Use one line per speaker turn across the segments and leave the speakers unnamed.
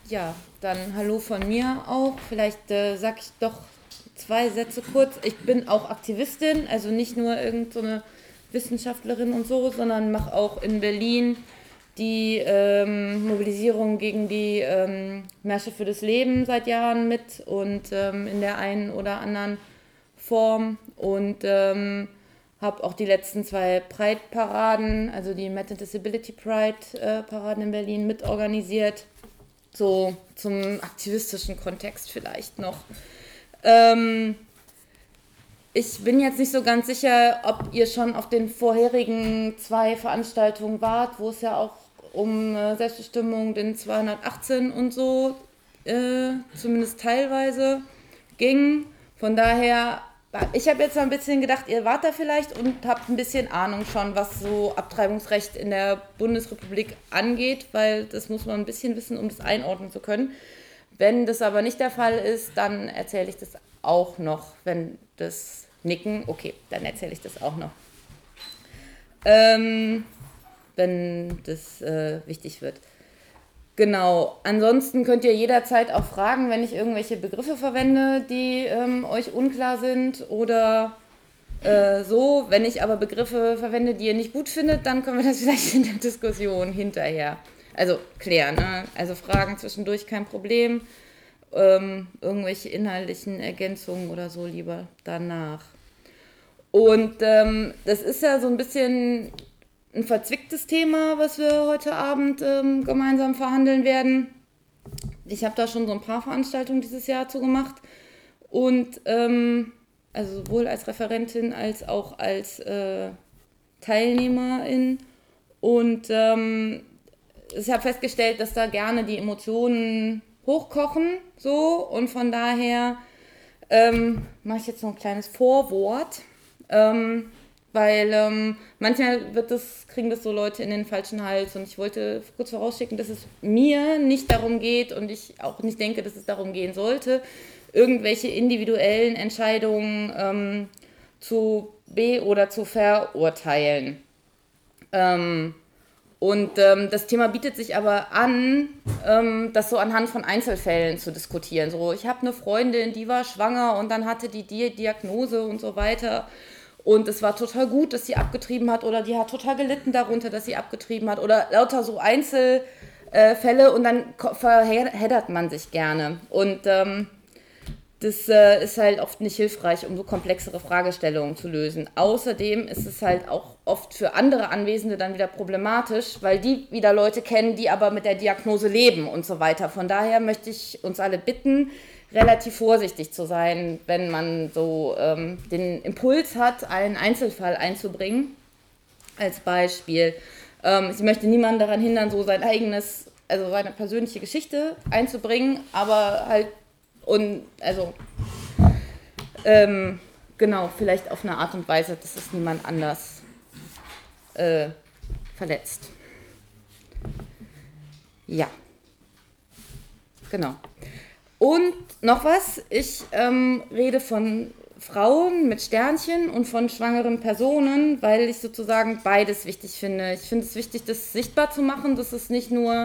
Ja, dann hallo von mir auch. Vielleicht sage ich doch 2 Sätze kurz. Ich bin auch Aktivistin, also nicht nur irgend so eine Wissenschaftlerin und so, sondern mache auch in Berlin die Mobilisierung gegen die Märsche für das Leben seit Jahren mit und in der einen oder anderen Form und habe auch die letzten 2 Pride-Paraden, also die Met and Disability Pride-Paraden in Berlin mitorganisiert. So zum aktivistischen Kontext vielleicht noch. Ähm, Ich bin jetzt nicht so ganz sicher, ob ihr schon auf den vorherigen 2 Veranstaltungen wart, wo es ja auch um Selbstbestimmung, den 218 und so, zumindest teilweise ging. Von daher, ich habe jetzt mal ein bisschen gedacht, ihr wart da vielleicht und habt ein bisschen Ahnung schon, was so Abtreibungsrecht in der Bundesrepublik angeht, weil das muss man ein bisschen wissen, um das einordnen zu können. Wenn das aber nicht der Fall ist, dann erzähle ich das auch noch, wenn das Nicken, okay, dann erzähle ich das auch noch, ähm, wenn das wichtig wird. Genau, ansonsten könnt ihr jederzeit auch fragen, wenn ich irgendwelche Begriffe verwende, die euch unklar sind oder so. Wenn ich aber Begriffe verwende, die ihr nicht gut findet, dann können wir das vielleicht in der Diskussion hinterher, also klären. Ne? Also Fragen zwischendurch kein Problem. Irgendwelche inhaltlichen Ergänzungen oder so lieber danach. Und das ist ja so ein bisschen ein verzwicktes Thema, was wir heute Abend gemeinsam verhandeln werden. Ich habe da schon so ein paar Veranstaltungen dieses Jahr zu gemacht und also sowohl als Referentin als auch als Teilnehmerin. Und ich habe festgestellt, dass da gerne die Emotionen hochkochen, so, und von daher mache ich jetzt noch ein kleines Vorwort, weil manchmal kriegen das so Leute in den falschen Hals und ich wollte kurz vorausschicken, dass es mir nicht darum geht und ich auch nicht denke, dass es darum gehen sollte, irgendwelche individuellen Entscheidungen zu oder zu verurteilen. Und das Thema bietet sich aber an, das so anhand von Einzelfällen zu diskutieren. So, ich habe eine Freundin, die war schwanger und dann hatte die Diagnose und so weiter. Und es war total gut, dass sie abgetrieben hat oder die hat total gelitten darunter, dass sie abgetrieben hat oder lauter so Einzelfälle und dann verheddert man sich gerne. Und das ist halt oft nicht hilfreich, um so komplexere Fragestellungen zu lösen. Außerdem ist es halt auch oft für andere Anwesende dann wieder problematisch, weil die wieder Leute kennen, die aber mit der Diagnose leben und so weiter. Von daher möchte ich uns alle bitten, relativ vorsichtig zu sein, wenn man so den Impuls hat, einen Einzelfall einzubringen. Als Beispiel. Ich möchte niemanden daran hindern, so also seine persönliche Geschichte einzubringen, aber halt und also genau, vielleicht auf eine Art und Weise, dass es niemand anders verletzt. Ja, genau. Und noch was, ich rede von Frauen mit Sternchen und von schwangeren Personen, weil ich sozusagen beides wichtig finde. Ich finde es wichtig, das sichtbar zu machen, dass es nicht nur,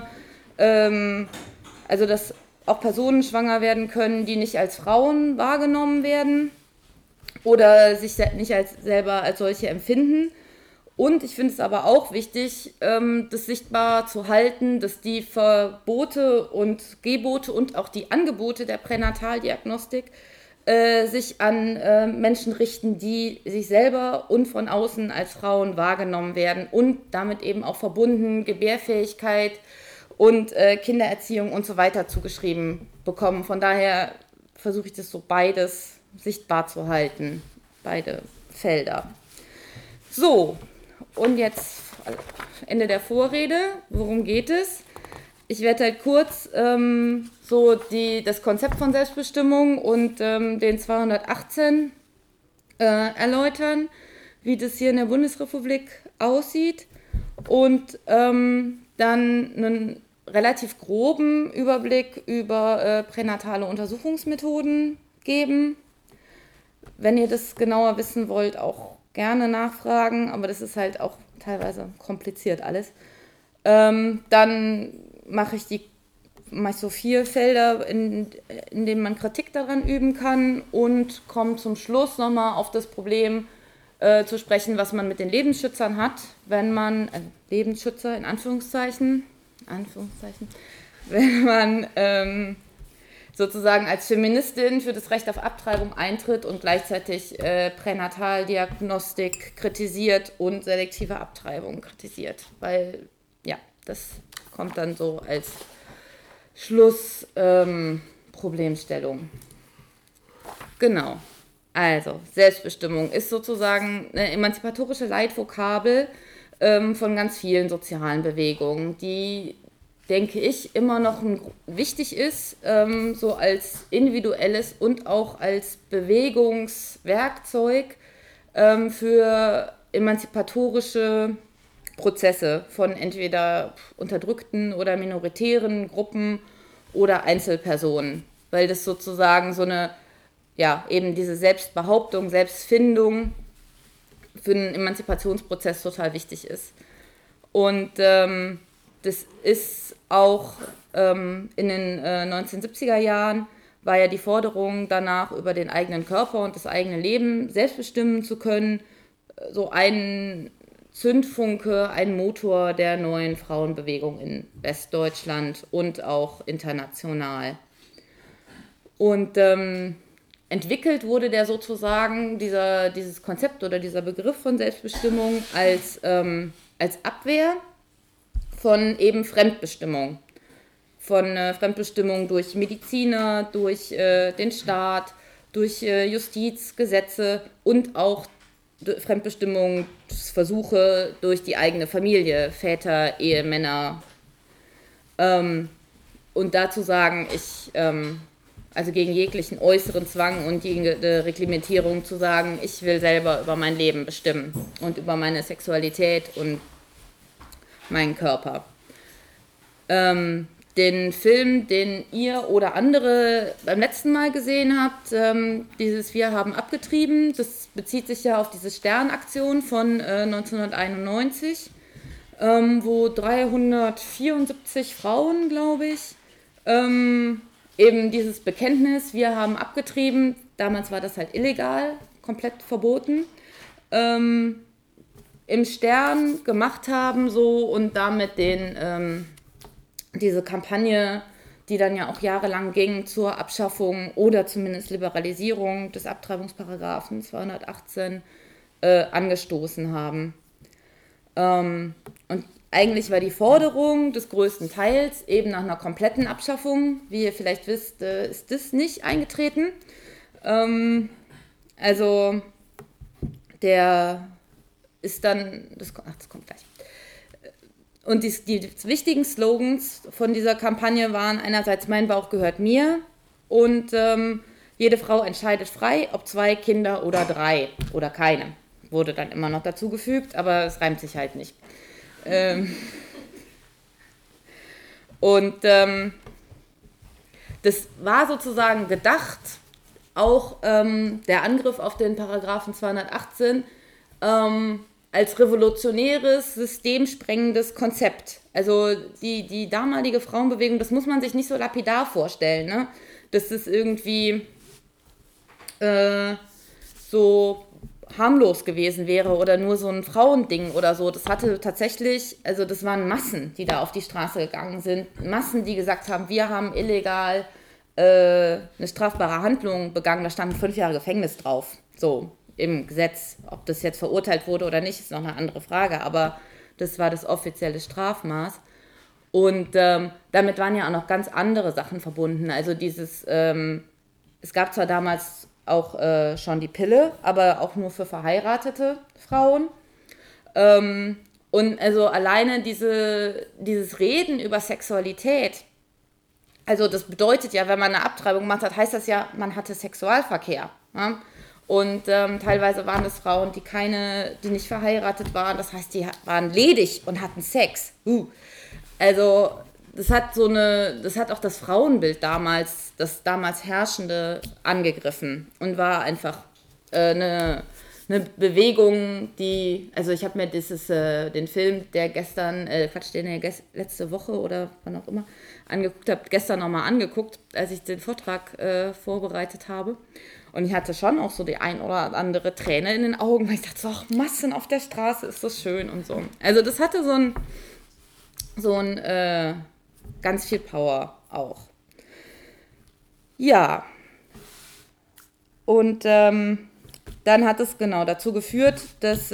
also dass auch Personen schwanger werden können, die nicht als Frauen wahrgenommen werden oder sich nicht selber als solche empfinden. Und ich finde es aber auch wichtig, das sichtbar zu halten, dass die Verbote und Gebote und auch die Angebote der Pränataldiagnostik sich an Menschen richten, die sich selber und von außen als Frauen wahrgenommen werden und damit eben auch verbunden Gebärfähigkeit und Kindererziehung und so weiter zugeschrieben bekommen. Von daher versuche ich das so beides sichtbar zu halten, beide Felder. So, und jetzt Ende der Vorrede. Worum geht es? Ich werde halt kurz so das Konzept von Selbstbestimmung und den 218 erläutern, wie das hier in der Bundesrepublik aussieht und dann einen relativ groben Überblick über pränatale Untersuchungsmethoden geben. Wenn ihr das genauer wissen wollt, auch gerne nachfragen, aber das ist halt auch teilweise kompliziert alles. Dann mache ich die meist so 4 Felder, in denen man Kritik daran üben kann und kommt zum Schluss nochmal auf das Problem zu sprechen, was man mit den Lebensschützern hat, wenn man, Lebensschützer in Anführungszeichen, wenn man sozusagen als Feministin für das Recht auf Abtreibung eintritt und gleichzeitig Pränataldiagnostik kritisiert und selektive Abtreibung kritisiert. Weil, ja, das kommt dann so als Schlussproblemstellung. Genau. Also, Selbstbestimmung ist sozusagen eine emanzipatorische Leitvokabel von ganz vielen sozialen Bewegungen, die, denke ich, immer noch wichtig ist, so als individuelles und auch als Bewegungswerkzeug für emanzipatorische Prozesse von entweder unterdrückten oder minoritären Gruppen oder Einzelpersonen, weil das sozusagen so eine, ja, eben diese Selbstbehauptung, Selbstfindung für einen Emanzipationsprozess total wichtig ist. Und das ist auch in den 1970er Jahren war ja die Forderung danach, über den eigenen Körper und das eigene Leben selbst bestimmen zu können, so ein Zündfunke, ein Motor der neuen Frauenbewegung in Westdeutschland und auch international. Und entwickelt wurde der sozusagen, dieses Konzept oder dieser Begriff von Selbstbestimmung als Abwehr von eben Fremdbestimmung. Von Fremdbestimmung durch Mediziner, durch den Staat, durch Justiz, Gesetze und auch Fremdbestimmungsversuche durch die eigene Familie, Väter, Ehemänner. Und dazu sagen, also gegen jeglichen äußeren Zwang und jede Reglementierung zu sagen, ich will selber über mein Leben bestimmen und über meine Sexualität und meinen Körper. Den Film, den ihr oder andere beim letzten Mal gesehen habt, dieses Wir haben abgetrieben, das bezieht sich ja auf diese Sternaktion von 1991, wo 374 Frauen, glaube ich, eben dieses Bekenntnis, wir haben abgetrieben, damals war das halt illegal, komplett verboten, im Stern gemacht haben so und damit diese Kampagne, die dann ja auch jahrelang ging zur Abschaffung oder zumindest Liberalisierung des Abtreibungsparagraphen 218 angestoßen haben. Und eigentlich war die Forderung des größten Teils eben nach einer kompletten Abschaffung. Wie ihr vielleicht wisst, ist das nicht eingetreten. Also der ist dann, das kommt gleich. Und die wichtigen Slogans von dieser Kampagne waren einerseits mein Bauch gehört mir und jede Frau entscheidet frei, ob 2 Kinder oder 3 oder keine. Wurde dann immer noch dazugefügt, aber es reimt sich halt nicht. Und das war sozusagen gedacht, auch der Angriff auf den Paragraphen 218, als revolutionäres, systemsprengendes Konzept. Also die damalige Frauenbewegung, das muss man sich nicht so lapidar vorstellen, ne? Dass es irgendwie so harmlos gewesen wäre oder nur so ein Frauending oder so. Das hatte tatsächlich, also das waren Massen, die da auf die Straße gegangen sind. Massen, die gesagt haben, wir haben illegal eine strafbare Handlung begangen, da standen 5 Jahre Gefängnis drauf. So. Im Gesetz. Ob das jetzt verurteilt wurde oder nicht, ist noch eine andere Frage, aber das war das offizielle Strafmaß. Und damit waren ja auch noch ganz andere Sachen verbunden. Also es gab zwar damals auch schon die Pille, aber auch nur für verheiratete Frauen. Und also alleine dieses Reden über Sexualität, also das bedeutet ja, wenn man eine Abtreibung gemacht hat, heißt das ja, man hatte Sexualverkehr. Ja? Und teilweise waren es Frauen, die nicht verheiratet waren. Das heißt, die waren ledig und hatten Sex. Also das hat auch das Frauenbild das damals herrschende, angegriffen und war einfach eine eine Bewegung, also ich habe mir den Film, den ihr letzte Woche oder wann auch immer angeguckt habt, gestern nochmal angeguckt, als ich den Vortrag vorbereitet habe. Und ich hatte schon auch so die ein oder andere Träne in den Augen, weil ich dachte, so, ach, Massen auf der Straße, ist das schön und so. Also das hatte so ein ganz viel Power auch. Ja, und dann hat es genau dazu geführt, dass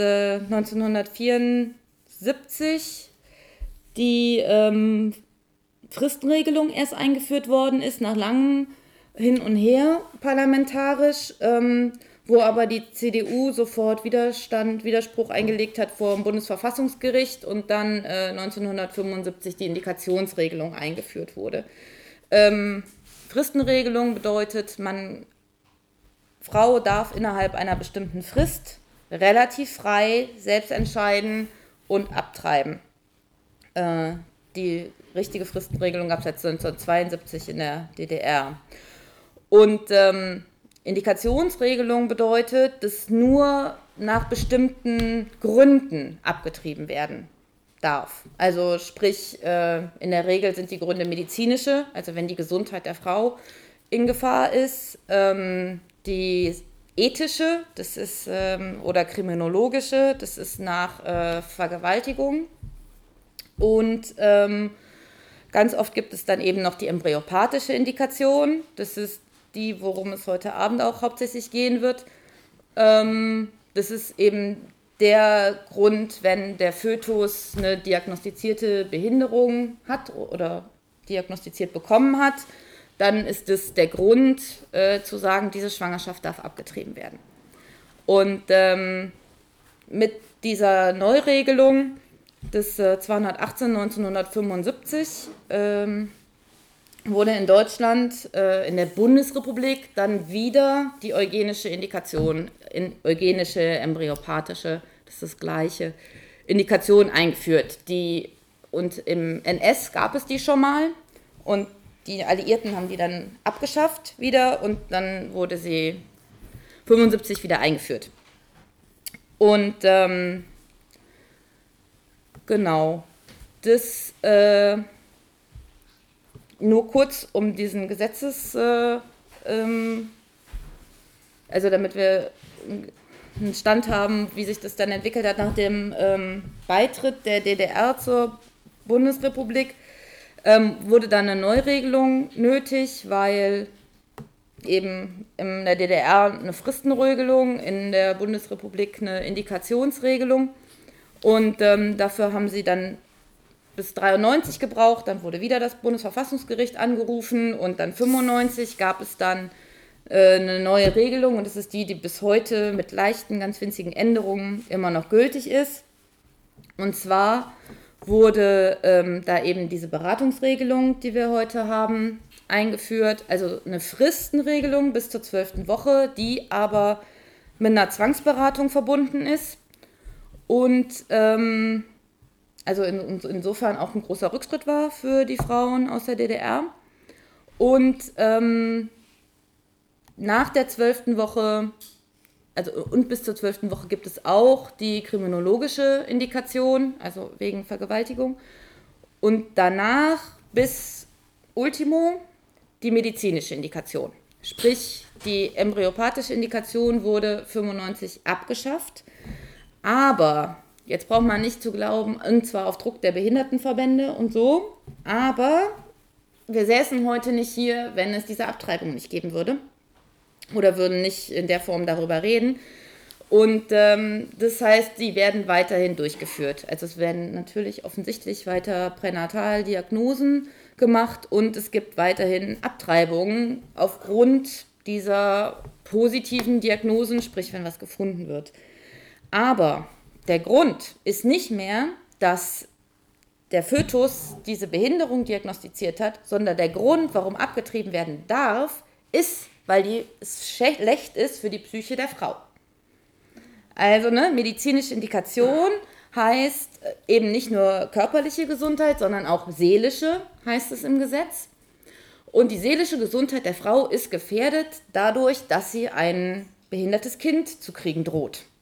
1974 die Fristenregelung erst eingeführt worden ist, nach langem Hin und Her parlamentarisch, wo aber die CDU sofort Widerspruch eingelegt hat vor dem Bundesverfassungsgericht und dann 1975 die Indikationsregelung eingeführt wurde. Fristenregelung bedeutet, Frau darf innerhalb einer bestimmten Frist relativ frei selbst entscheiden und abtreiben. Die richtige Fristenregelung gab es seit 1972 in der DDR. Und Indikationsregelung bedeutet, dass nur nach bestimmten Gründen abgetrieben werden darf. Also sprich, in der Regel sind die Gründe medizinische, also wenn die Gesundheit der Frau in Gefahr ist, die ethische, das ist, oder kriminologische, das ist nach Vergewaltigung. Und ganz oft gibt es dann eben noch die embryopathische Indikation. Das ist die, worum es heute Abend auch hauptsächlich gehen wird. Das ist eben der Grund, wenn der Fötus eine diagnostizierte Behinderung hat oder diagnostiziert bekommen hat, dann ist es der Grund, zu sagen, diese Schwangerschaft darf abgetrieben werden. Und mit dieser Neuregelung des 218 1975 wurde in Deutschland, in der Bundesrepublik, dann wieder die eugenische Indikation, eugenische, embryopathische, das ist das gleiche, Indikation eingeführt. Und im NS gab es die schon mal und die Alliierten haben die dann abgeschafft wieder und dann wurde sie 75 wieder eingeführt. Und genau, das nur kurz um diesen also damit wir einen Stand haben, wie sich das dann entwickelt hat nach dem Beitritt der DDR zur Bundesrepublik, wurde dann eine Neuregelung nötig, weil eben in der DDR eine Fristenregelung, in der Bundesrepublik eine Indikationsregelung. Und dafür haben sie dann bis 1993 gebraucht, dann wurde wieder das Bundesverfassungsgericht angerufen und dann 1995 gab es dann eine neue Regelung und das ist die bis heute mit leichten, ganz winzigen Änderungen immer noch gültig ist. Und zwar wurde da eben diese Beratungsregelung, die wir heute haben, eingeführt, also eine Fristenregelung bis zur 12. Woche, die aber mit einer Zwangsberatung verbunden ist. Und also insofern auch ein großer Rückschritt war für die Frauen aus der DDR. Und nach der 12. Woche, und bis zur 12. Woche gibt es auch die kriminologische Indikation, also wegen Vergewaltigung. Und danach bis Ultimo die medizinische Indikation. Sprich, die embryopathische Indikation wurde 1995 abgeschafft. Aber, jetzt braucht man nicht zu glauben, und zwar auf Druck der Behindertenverbände und so, aber wir säßen heute nicht hier, wenn es diese Abtreibung nicht geben würde oder würden nicht in der Form darüber reden. Und das heißt, die werden weiterhin durchgeführt. Also es werden natürlich offensichtlich weiter Pränataldiagnosen gemacht und es gibt weiterhin Abtreibungen aufgrund dieser positiven Diagnosen, sprich wenn was gefunden wird. Aber der Grund ist nicht mehr, dass der Fötus diese Behinderung diagnostiziert hat, sondern der Grund, warum abgetrieben werden darf, ist, weil es schlecht ist für die Psyche der Frau. Also eine medizinische Indikation heißt eben nicht nur körperliche Gesundheit, sondern auch seelische, heißt es im Gesetz. Und die seelische Gesundheit der Frau ist gefährdet dadurch, dass sie ein behindertes Kind zu kriegen droht.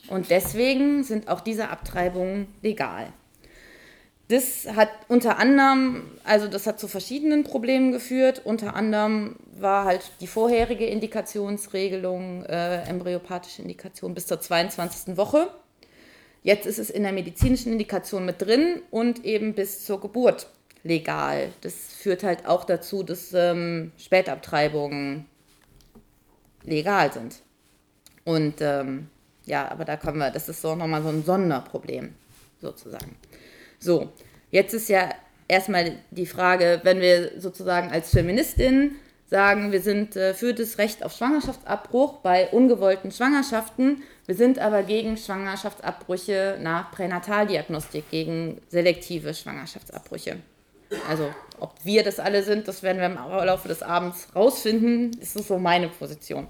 Und deswegen sind auch diese Abtreibungen legal. Das hat unter anderem, also das hat zu verschiedenen Problemen geführt. Unter anderem war halt die vorherige Indikationsregelung, embryopathische Indikation bis zur 22. Woche. Jetzt ist es in der medizinischen Indikation mit drin und eben bis zur Geburt legal. Das führt halt auch dazu, dass Spätabtreibungen legal sind. Und ja, aber da kommen wir, das ist so nochmal so ein Sonderproblem sozusagen. So, jetzt ist ja erstmal die Frage, wenn wir sozusagen als Feministin sagen, wir sind für das Recht auf Schwangerschaftsabbruch bei ungewollten Schwangerschaften, wir sind aber gegen Schwangerschaftsabbrüche nach Pränataldiagnostik, gegen selektive Schwangerschaftsabbrüche. Also, ob wir das alle sind, das werden wir im Laufe des Abends rausfinden, das ist so meine Position.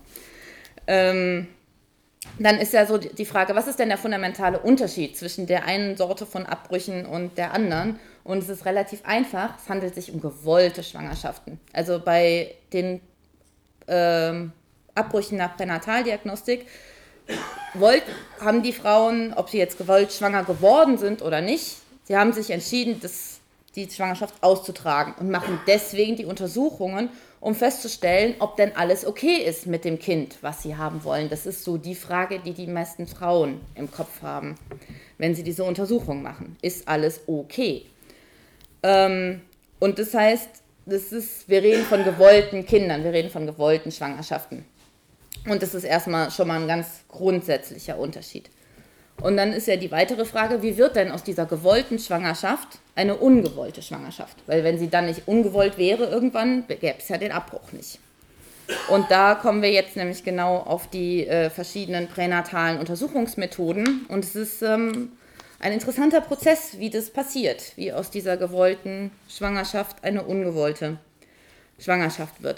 Dann ist ja so die Frage, was ist denn der fundamentale Unterschied zwischen der einen Sorte von Abbrüchen und der anderen? Und es ist relativ einfach, es handelt sich um gewollte Schwangerschaften. Also bei den Abbrüchen nach Pränataldiagnostik haben die Frauen, ob sie jetzt gewollt schwanger geworden sind oder nicht, sie haben sich entschieden, die Schwangerschaft auszutragen und machen deswegen die Untersuchungen, um festzustellen, ob denn alles okay ist mit dem Kind, was sie haben wollen. Das ist so die Frage, die die meisten Frauen im Kopf haben, wenn sie diese Untersuchung machen. Ist alles okay? Und das heißt, wir reden von gewollten Kindern, wir reden von gewollten Schwangerschaften. Und das ist erstmal schon mal ein ganz grundsätzlicher Unterschied. Und dann ist ja die weitere Frage, wie wird denn aus dieser gewollten Schwangerschaft eine ungewollte Schwangerschaft? Weil wenn sie dann nicht ungewollt wäre irgendwann, gäbe es ja den Abbruch nicht. Und da kommen wir jetzt nämlich genau auf die verschiedenen pränatalen Untersuchungsmethoden. Und es ist ein interessanter Prozess, wie das passiert, wie aus dieser gewollten Schwangerschaft eine ungewollte Schwangerschaft wird.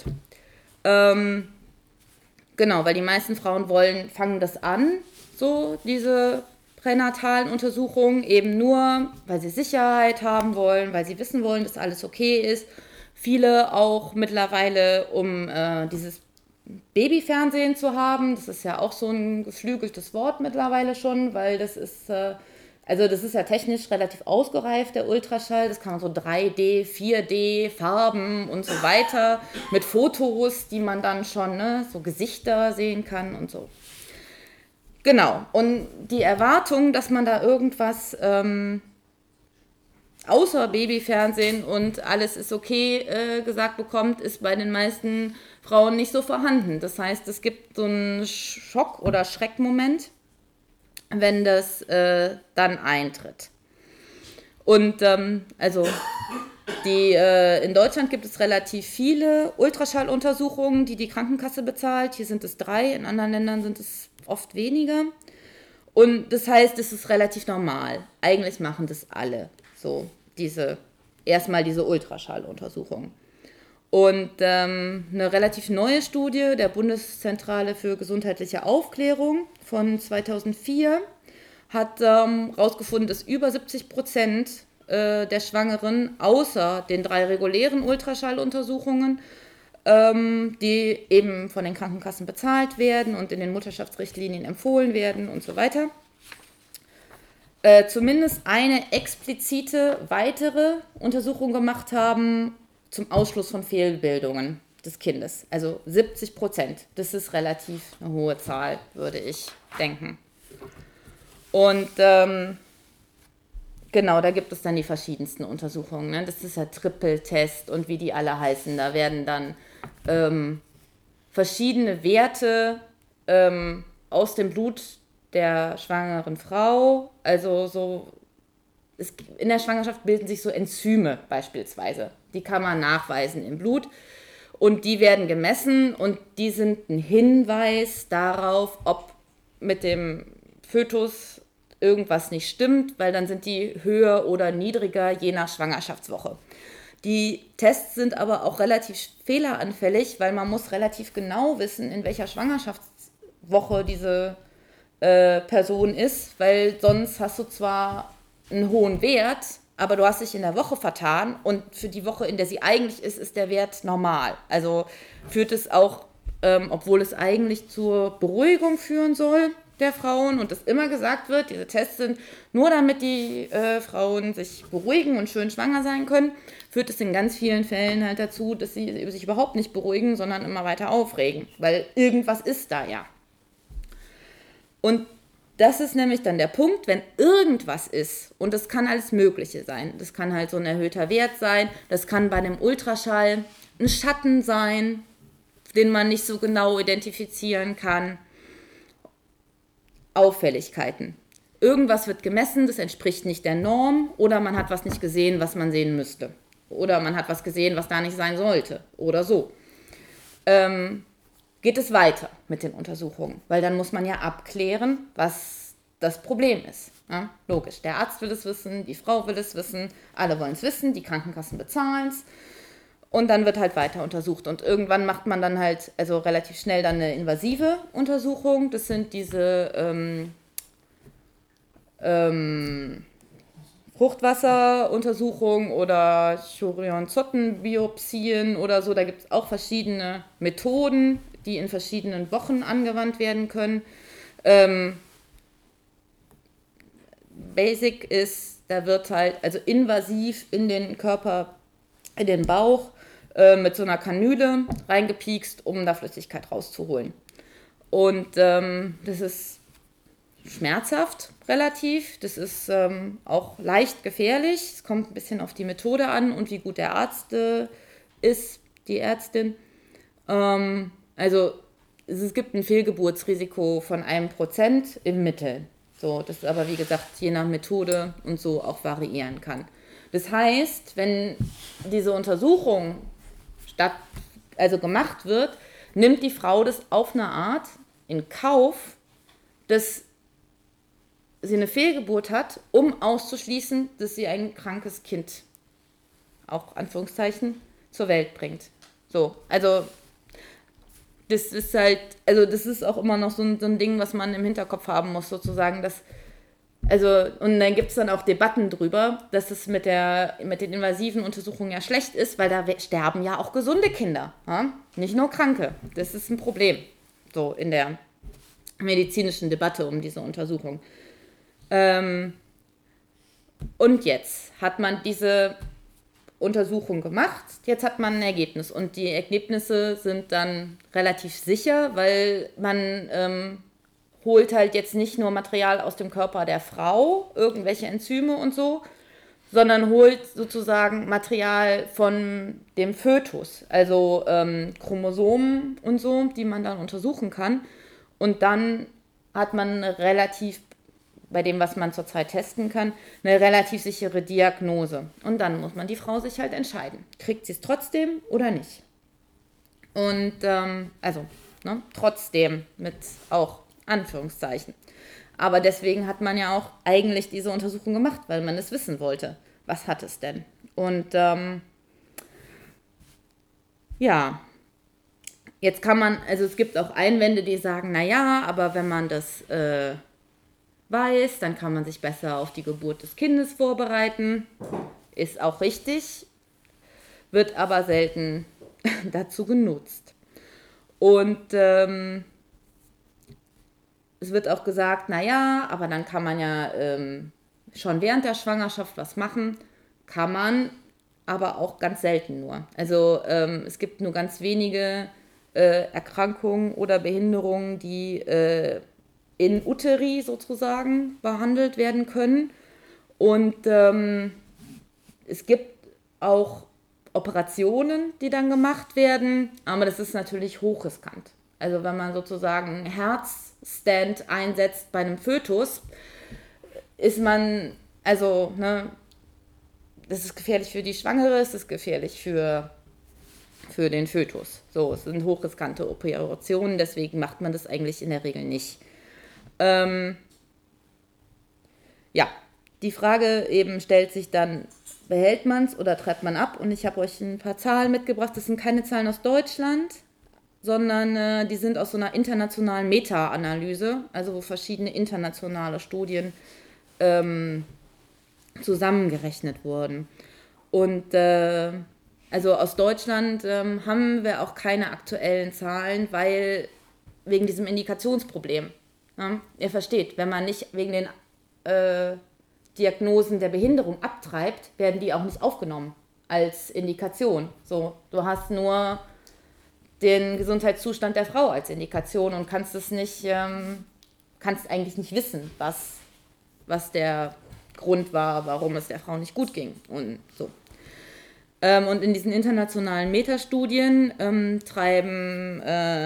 Genau, weil die meisten Frauen fangen das an, so diese pränatalen Untersuchungen, eben nur, weil sie Sicherheit haben wollen, weil sie wissen wollen, dass alles okay ist. Viele auch mittlerweile, um dieses Babyfernsehen zu haben. Das ist ja auch so ein geflügeltes Wort mittlerweile schon, weil das ist ja technisch relativ ausgereift, der Ultraschall. Das kann man so 3D, 4D, Farben und so weiter mit Fotos, die man dann schon, so Gesichter sehen kann und so. Genau, und die Erwartung, dass man da irgendwas außer Babyfernsehen und alles ist okay gesagt bekommt, ist bei den meisten Frauen nicht so vorhanden. Das heißt, es gibt so einen Schock- oder Schreckmoment, wenn das dann eintritt. Und in Deutschland gibt es relativ viele Ultraschalluntersuchungen, die Krankenkasse bezahlt. Hier sind es 3, in anderen Ländern sind es oft weniger. Und das heißt, es ist relativ normal. Eigentlich machen das alle so, erstmal diese Ultraschalluntersuchung. Und eine relativ neue Studie der Bundeszentrale für gesundheitliche Aufklärung von 2004 hat herausgefunden, dass über 70% der Schwangeren außer den 3 regulären Ultraschalluntersuchungen, die eben von den Krankenkassen bezahlt werden und in den Mutterschaftsrichtlinien empfohlen werden und so weiter, zumindest eine explizite weitere Untersuchung gemacht haben zum Ausschluss von Fehlbildungen des Kindes. Also 70%. Das ist relativ eine hohe Zahl, würde ich denken. Und genau, da gibt es dann die verschiedensten Untersuchungen. Ne? Das ist ja Trippeltest und wie die alle heißen. Da werden dann verschiedene Werte aus dem Blut der schwangeren Frau, also in der Schwangerschaft bilden sich so Enzyme beispielsweise. Die kann man nachweisen im Blut und die werden gemessen und die sind ein Hinweis darauf, ob mit dem Fötus irgendwas nicht stimmt, weil dann sind die höher oder niedriger je nach Schwangerschaftswoche. Die Tests sind aber auch relativ fehleranfällig, weil man muss relativ genau wissen, in welcher Schwangerschaftswoche diese Person ist, weil sonst hast du zwar einen hohen Wert, aber du hast dich in der Woche vertan und für die Woche, in der sie eigentlich ist der Wert normal. Also führt es auch, obwohl es eigentlich zur Beruhigung führen soll, der Frauen und es immer gesagt wird, diese Tests sind nur damit die Frauen sich beruhigen und schön schwanger sein können, führt es in ganz vielen Fällen halt dazu, dass sie sich überhaupt nicht beruhigen, sondern immer weiter aufregen, weil irgendwas ist da ja. Und das ist nämlich dann der Punkt, wenn irgendwas ist, und das kann alles Mögliche sein, das kann halt so ein erhöhter Wert sein, das kann bei einem Ultraschall ein Schatten sein, den man nicht so genau identifizieren kann, Auffälligkeiten. Irgendwas wird gemessen, das entspricht nicht der Norm oder man hat was nicht gesehen, was man sehen müsste. Oder man hat was gesehen, was da nicht sein sollte oder so. Geht es weiter mit den Untersuchungen, weil dann muss man ja abklären, was das Problem ist. Ja, logisch, der Arzt will es wissen, die Frau will es wissen, alle wollen es wissen, die Krankenkassen bezahlen es. Und dann wird halt weiter untersucht. Und irgendwann macht man dann halt, also relativ schnell dann eine invasive Untersuchung. Das sind diese Fruchtwasseruntersuchungen oder Chorionzottenbiopsien oder so. Da gibt es auch verschiedene Methoden, die in verschiedenen Wochen angewandt werden können. Basic ist, da wird halt, also invasiv in den Körper, in den Bauch, mit so einer Kanüle reingepiekst, um da Flüssigkeit rauszuholen. Und das ist schmerzhaft relativ, das ist auch leicht gefährlich, es kommt ein bisschen auf die Methode an und wie gut der Arzt ist, die Ärztin. Also es gibt ein Fehlgeburtsrisiko von 1% im Mittel. So, das aber wie gesagt je nach Methode und so auch variieren kann. Das heißt, wenn diese Untersuchung gemacht wird, nimmt die Frau das auf eine Art in Kauf, dass sie eine Fehlgeburt hat, um auszuschließen, dass sie ein krankes Kind, auch Anführungszeichen, zur Welt bringt. So, also das ist halt, also das ist auch immer noch so ein Ding, was man im Hinterkopf haben muss, sozusagen, dass und dann gibt es dann auch Debatten drüber, dass es mit den invasiven Untersuchungen ja schlecht ist, weil da sterben ja auch gesunde Kinder, ja? Nicht nur Kranke. Das ist ein Problem, so in der medizinischen Debatte um diese Untersuchung. Und jetzt hat man diese Untersuchung gemacht, jetzt hat man ein Ergebnis und die Ergebnisse sind dann relativ sicher, weil man holt halt jetzt nicht nur Material aus dem Körper der Frau, irgendwelche Enzyme und so, sondern holt sozusagen Material von dem Fötus, also Chromosomen und so, die man dann untersuchen kann. Und dann hat man bei dem, was man zurzeit testen kann, eine relativ sichere Diagnose. Und dann muss man die Frau sich halt entscheiden. Kriegt sie es trotzdem oder nicht? Und trotzdem mit auch Anführungszeichen. Aber deswegen hat man ja auch eigentlich diese Untersuchung gemacht, weil man es wissen wollte. Was hat es denn? Und jetzt kann man, also es gibt auch Einwände, die sagen, naja, aber wenn man das weiß, dann kann man sich besser auf die Geburt des Kindes vorbereiten. Ist auch richtig, wird aber selten dazu genutzt. Und es wird auch gesagt, naja, aber dann kann man ja schon während der Schwangerschaft was machen. Kann man, aber auch ganz selten nur. Also es gibt nur ganz wenige Erkrankungen oder Behinderungen, die in Uteri sozusagen behandelt werden können. Und es gibt auch Operationen, die dann gemacht werden, aber das ist natürlich hochriskant. Also wenn man sozusagen einen Herzstand einsetzt bei einem Fötus, ist man, das ist gefährlich für die Schwangere, es ist gefährlich für den Fötus. So, es sind hochriskante Operationen, deswegen macht man das eigentlich in der Regel nicht. Die Frage eben stellt sich dann, behält man es oder treibt man ab? Und ich habe euch ein paar Zahlen mitgebracht. Das sind keine Zahlen aus Deutschland, sondern die sind aus so einer internationalen Meta-Analyse, also wo verschiedene internationale Studien zusammengerechnet wurden. Und also aus Deutschland haben wir auch keine aktuellen Zahlen, weil wegen diesem Indikationsproblem. Ja? Ihr versteht, wenn man nicht wegen den Diagnosen der Behinderung abtreibt, werden die auch nicht aufgenommen als Indikation. So, du hast nur den Gesundheitszustand der Frau als Indikation und kannst es nicht, kannst eigentlich nicht wissen, was der Grund war, warum es der Frau nicht gut ging und so. Und in diesen internationalen Metastudien treiben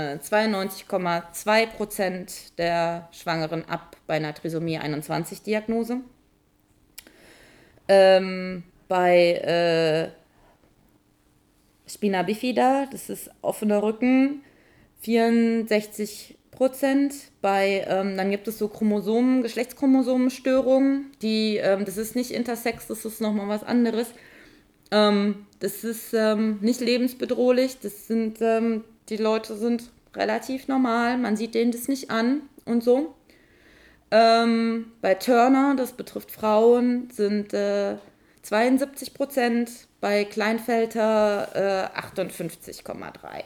92,2% der Schwangeren ab bei einer Trisomie 21-Diagnose. Bei Spina bifida, das ist offener Rücken, 64%. Dann gibt es so Geschlechtschromosomenstörungen, das ist nicht intersex, das ist nochmal was anderes. Das ist nicht lebensbedrohlich, die Leute sind relativ normal, man sieht denen das nicht an und so. Bei Turner, das betrifft Frauen, sind 72%, bei Kleinfelter 58,3%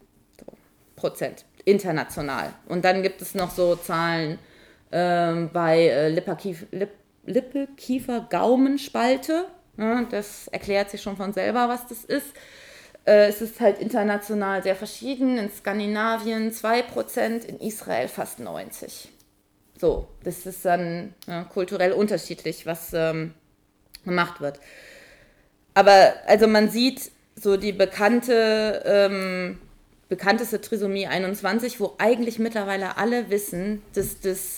international. Und dann gibt es noch so Zahlen bei Lippe, Kiefer, Gaumenspalte. Ja, das erklärt sich schon von selber, was das ist. Es ist halt international sehr verschieden. In Skandinavien 2%, in Israel fast 90%. So, das ist dann kulturell unterschiedlich, was gemacht wird. Aber also man sieht so die bekannteste Trisomie 21, wo eigentlich mittlerweile alle wissen, dass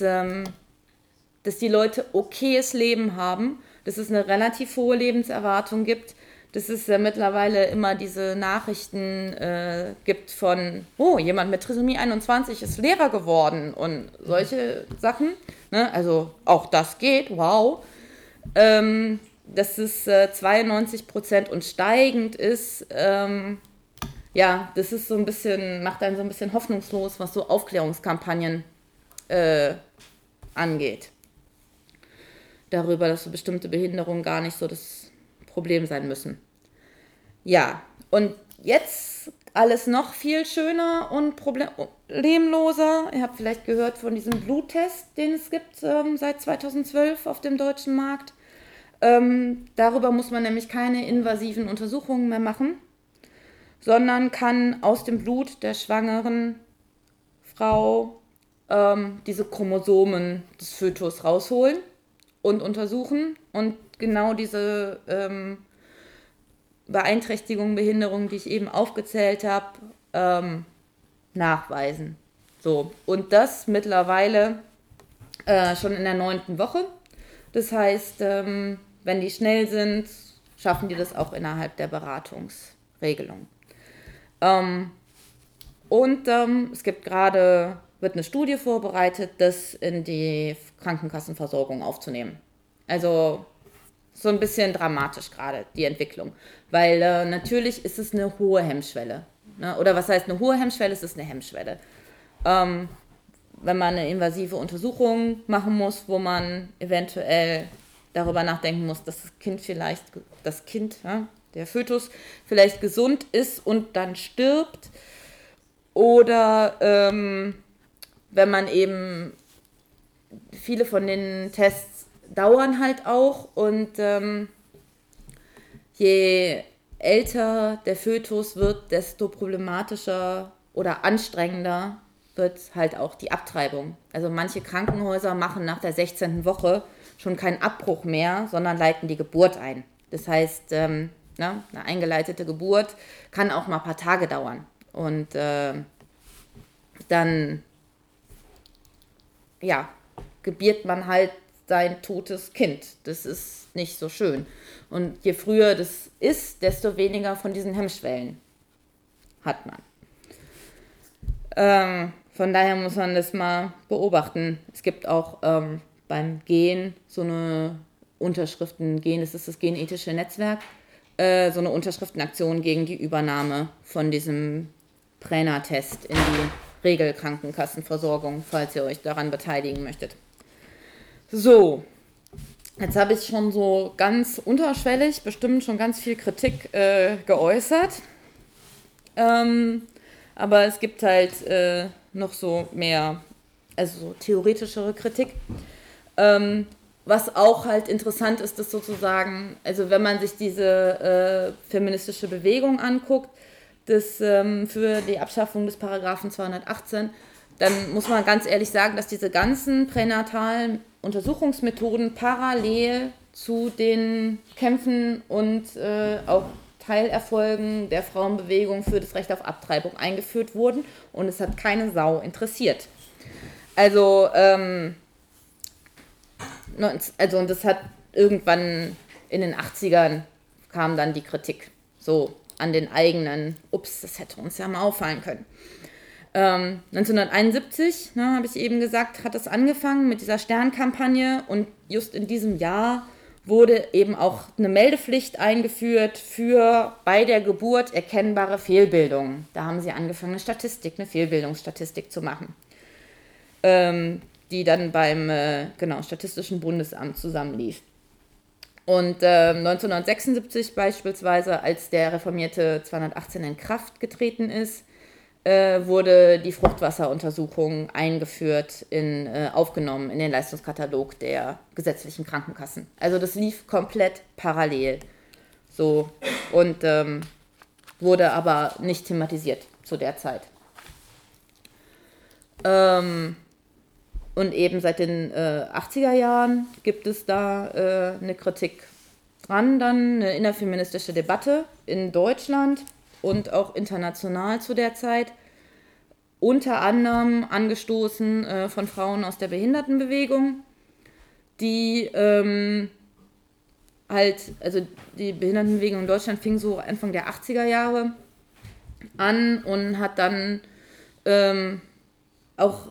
die Leute okayes Leben haben, dass es eine relativ hohe Lebenserwartung gibt, dass es mittlerweile immer diese Nachrichten gibt von, oh, jemand mit Trisomie 21 ist Lehrer geworden und solche Sachen. Ne? Also auch das geht, wow. Dass es 92% und steigend ist, das ist so ein bisschen, macht einen so ein bisschen hoffnungslos, was so Aufklärungskampagnen angeht. Darüber, dass so bestimmte Behinderungen gar nicht so das Problem sein müssen. Ja, und jetzt alles noch viel schöner und problemloser. Ihr habt vielleicht gehört von diesem Bluttest, den es gibt seit 2012 auf dem deutschen Markt. Darüber muss man nämlich keine invasiven Untersuchungen mehr machen, sondern kann aus dem Blut der schwangeren Frau diese Chromosomen des Fötus rausholen und untersuchen und genau diese Beeinträchtigungen, Behinderungen, die ich eben aufgezählt habe, nachweisen. So, und das mittlerweile schon in der 9. Woche. Das heißt, wenn die schnell sind, schaffen die das auch innerhalb der Beratungsregelung. Wird eine Studie vorbereitet, das in die Krankenkassenversorgung aufzunehmen. Also so ein bisschen dramatisch gerade, die Entwicklung. Weil natürlich ist es eine hohe Hemmschwelle. Ne? Oder was heißt eine hohe Hemmschwelle? Es ist eine Hemmschwelle. Wenn man eine invasive Untersuchung machen muss, wo man eventuell darüber nachdenken muss, dass der Fötus vielleicht gesund ist und dann stirbt. Oder wenn man eben, viele von den Tests dauern halt auch und je älter der Fötus wird, desto problematischer oder anstrengender wird halt auch die Abtreibung. Also manche Krankenhäuser machen nach der 16. Woche schon keinen Abbruch mehr, sondern leiten die Geburt ein. Das heißt, eine eingeleitete Geburt kann auch mal ein paar Tage dauern. Und dann gebiert man halt sein totes Kind. Das ist nicht so schön. Und je früher das ist, desto weniger von diesen Hemmschwellen hat man. Von daher muss man das mal beobachten. Es gibt auch beim Gen so eine das ist das Genethische Netzwerk, so eine Unterschriftenaktion gegen die Übernahme von diesem Prena-Test in die Regelkrankenkassenversorgung, falls ihr euch daran beteiligen möchtet. So, jetzt habe ich schon so ganz unterschwellig bestimmt schon ganz viel Kritik geäußert. Aber es gibt halt noch so mehr also so theoretischere Kritik. Was auch halt interessant ist, dass sozusagen, also wenn man sich diese feministische Bewegung anguckt, das für die Abschaffung des Paragraphen 218, dann muss man ganz ehrlich sagen, dass diese ganzen pränatalen Untersuchungsmethoden parallel zu den Kämpfen und auch Teilerfolgen der Frauenbewegung für das Recht auf Abtreibung eingeführt wurden und es hat keine Sau interessiert. Also und das hat irgendwann in den 80ern kam dann die Kritik so an den eigenen, das hätte uns ja mal auffallen können. 1971, habe ich eben gesagt, hat das angefangen mit dieser Sternkampagne und just in diesem Jahr wurde eben auch eine Meldepflicht eingeführt für bei der Geburt erkennbare Fehlbildungen. Da haben sie angefangen, eine Fehlbildungsstatistik zu machen, die dann beim Statistischen Bundesamt zusammenlief. Und 1976 beispielsweise, als der reformierte 218 in Kraft getreten ist, wurde die Fruchtwasseruntersuchung aufgenommen in den Leistungskatalog der gesetzlichen Krankenkassen. Also das lief komplett parallel. So, und wurde aber nicht thematisiert zu der Zeit. Und eben seit den 80er Jahren gibt es da eine Kritik dran, dann eine innerfeministische Debatte in Deutschland und auch international zu der Zeit, unter anderem angestoßen von Frauen aus der Behindertenbewegung, die also die Behindertenbewegung in Deutschland fing so Anfang der 80er Jahre an und hat dann auch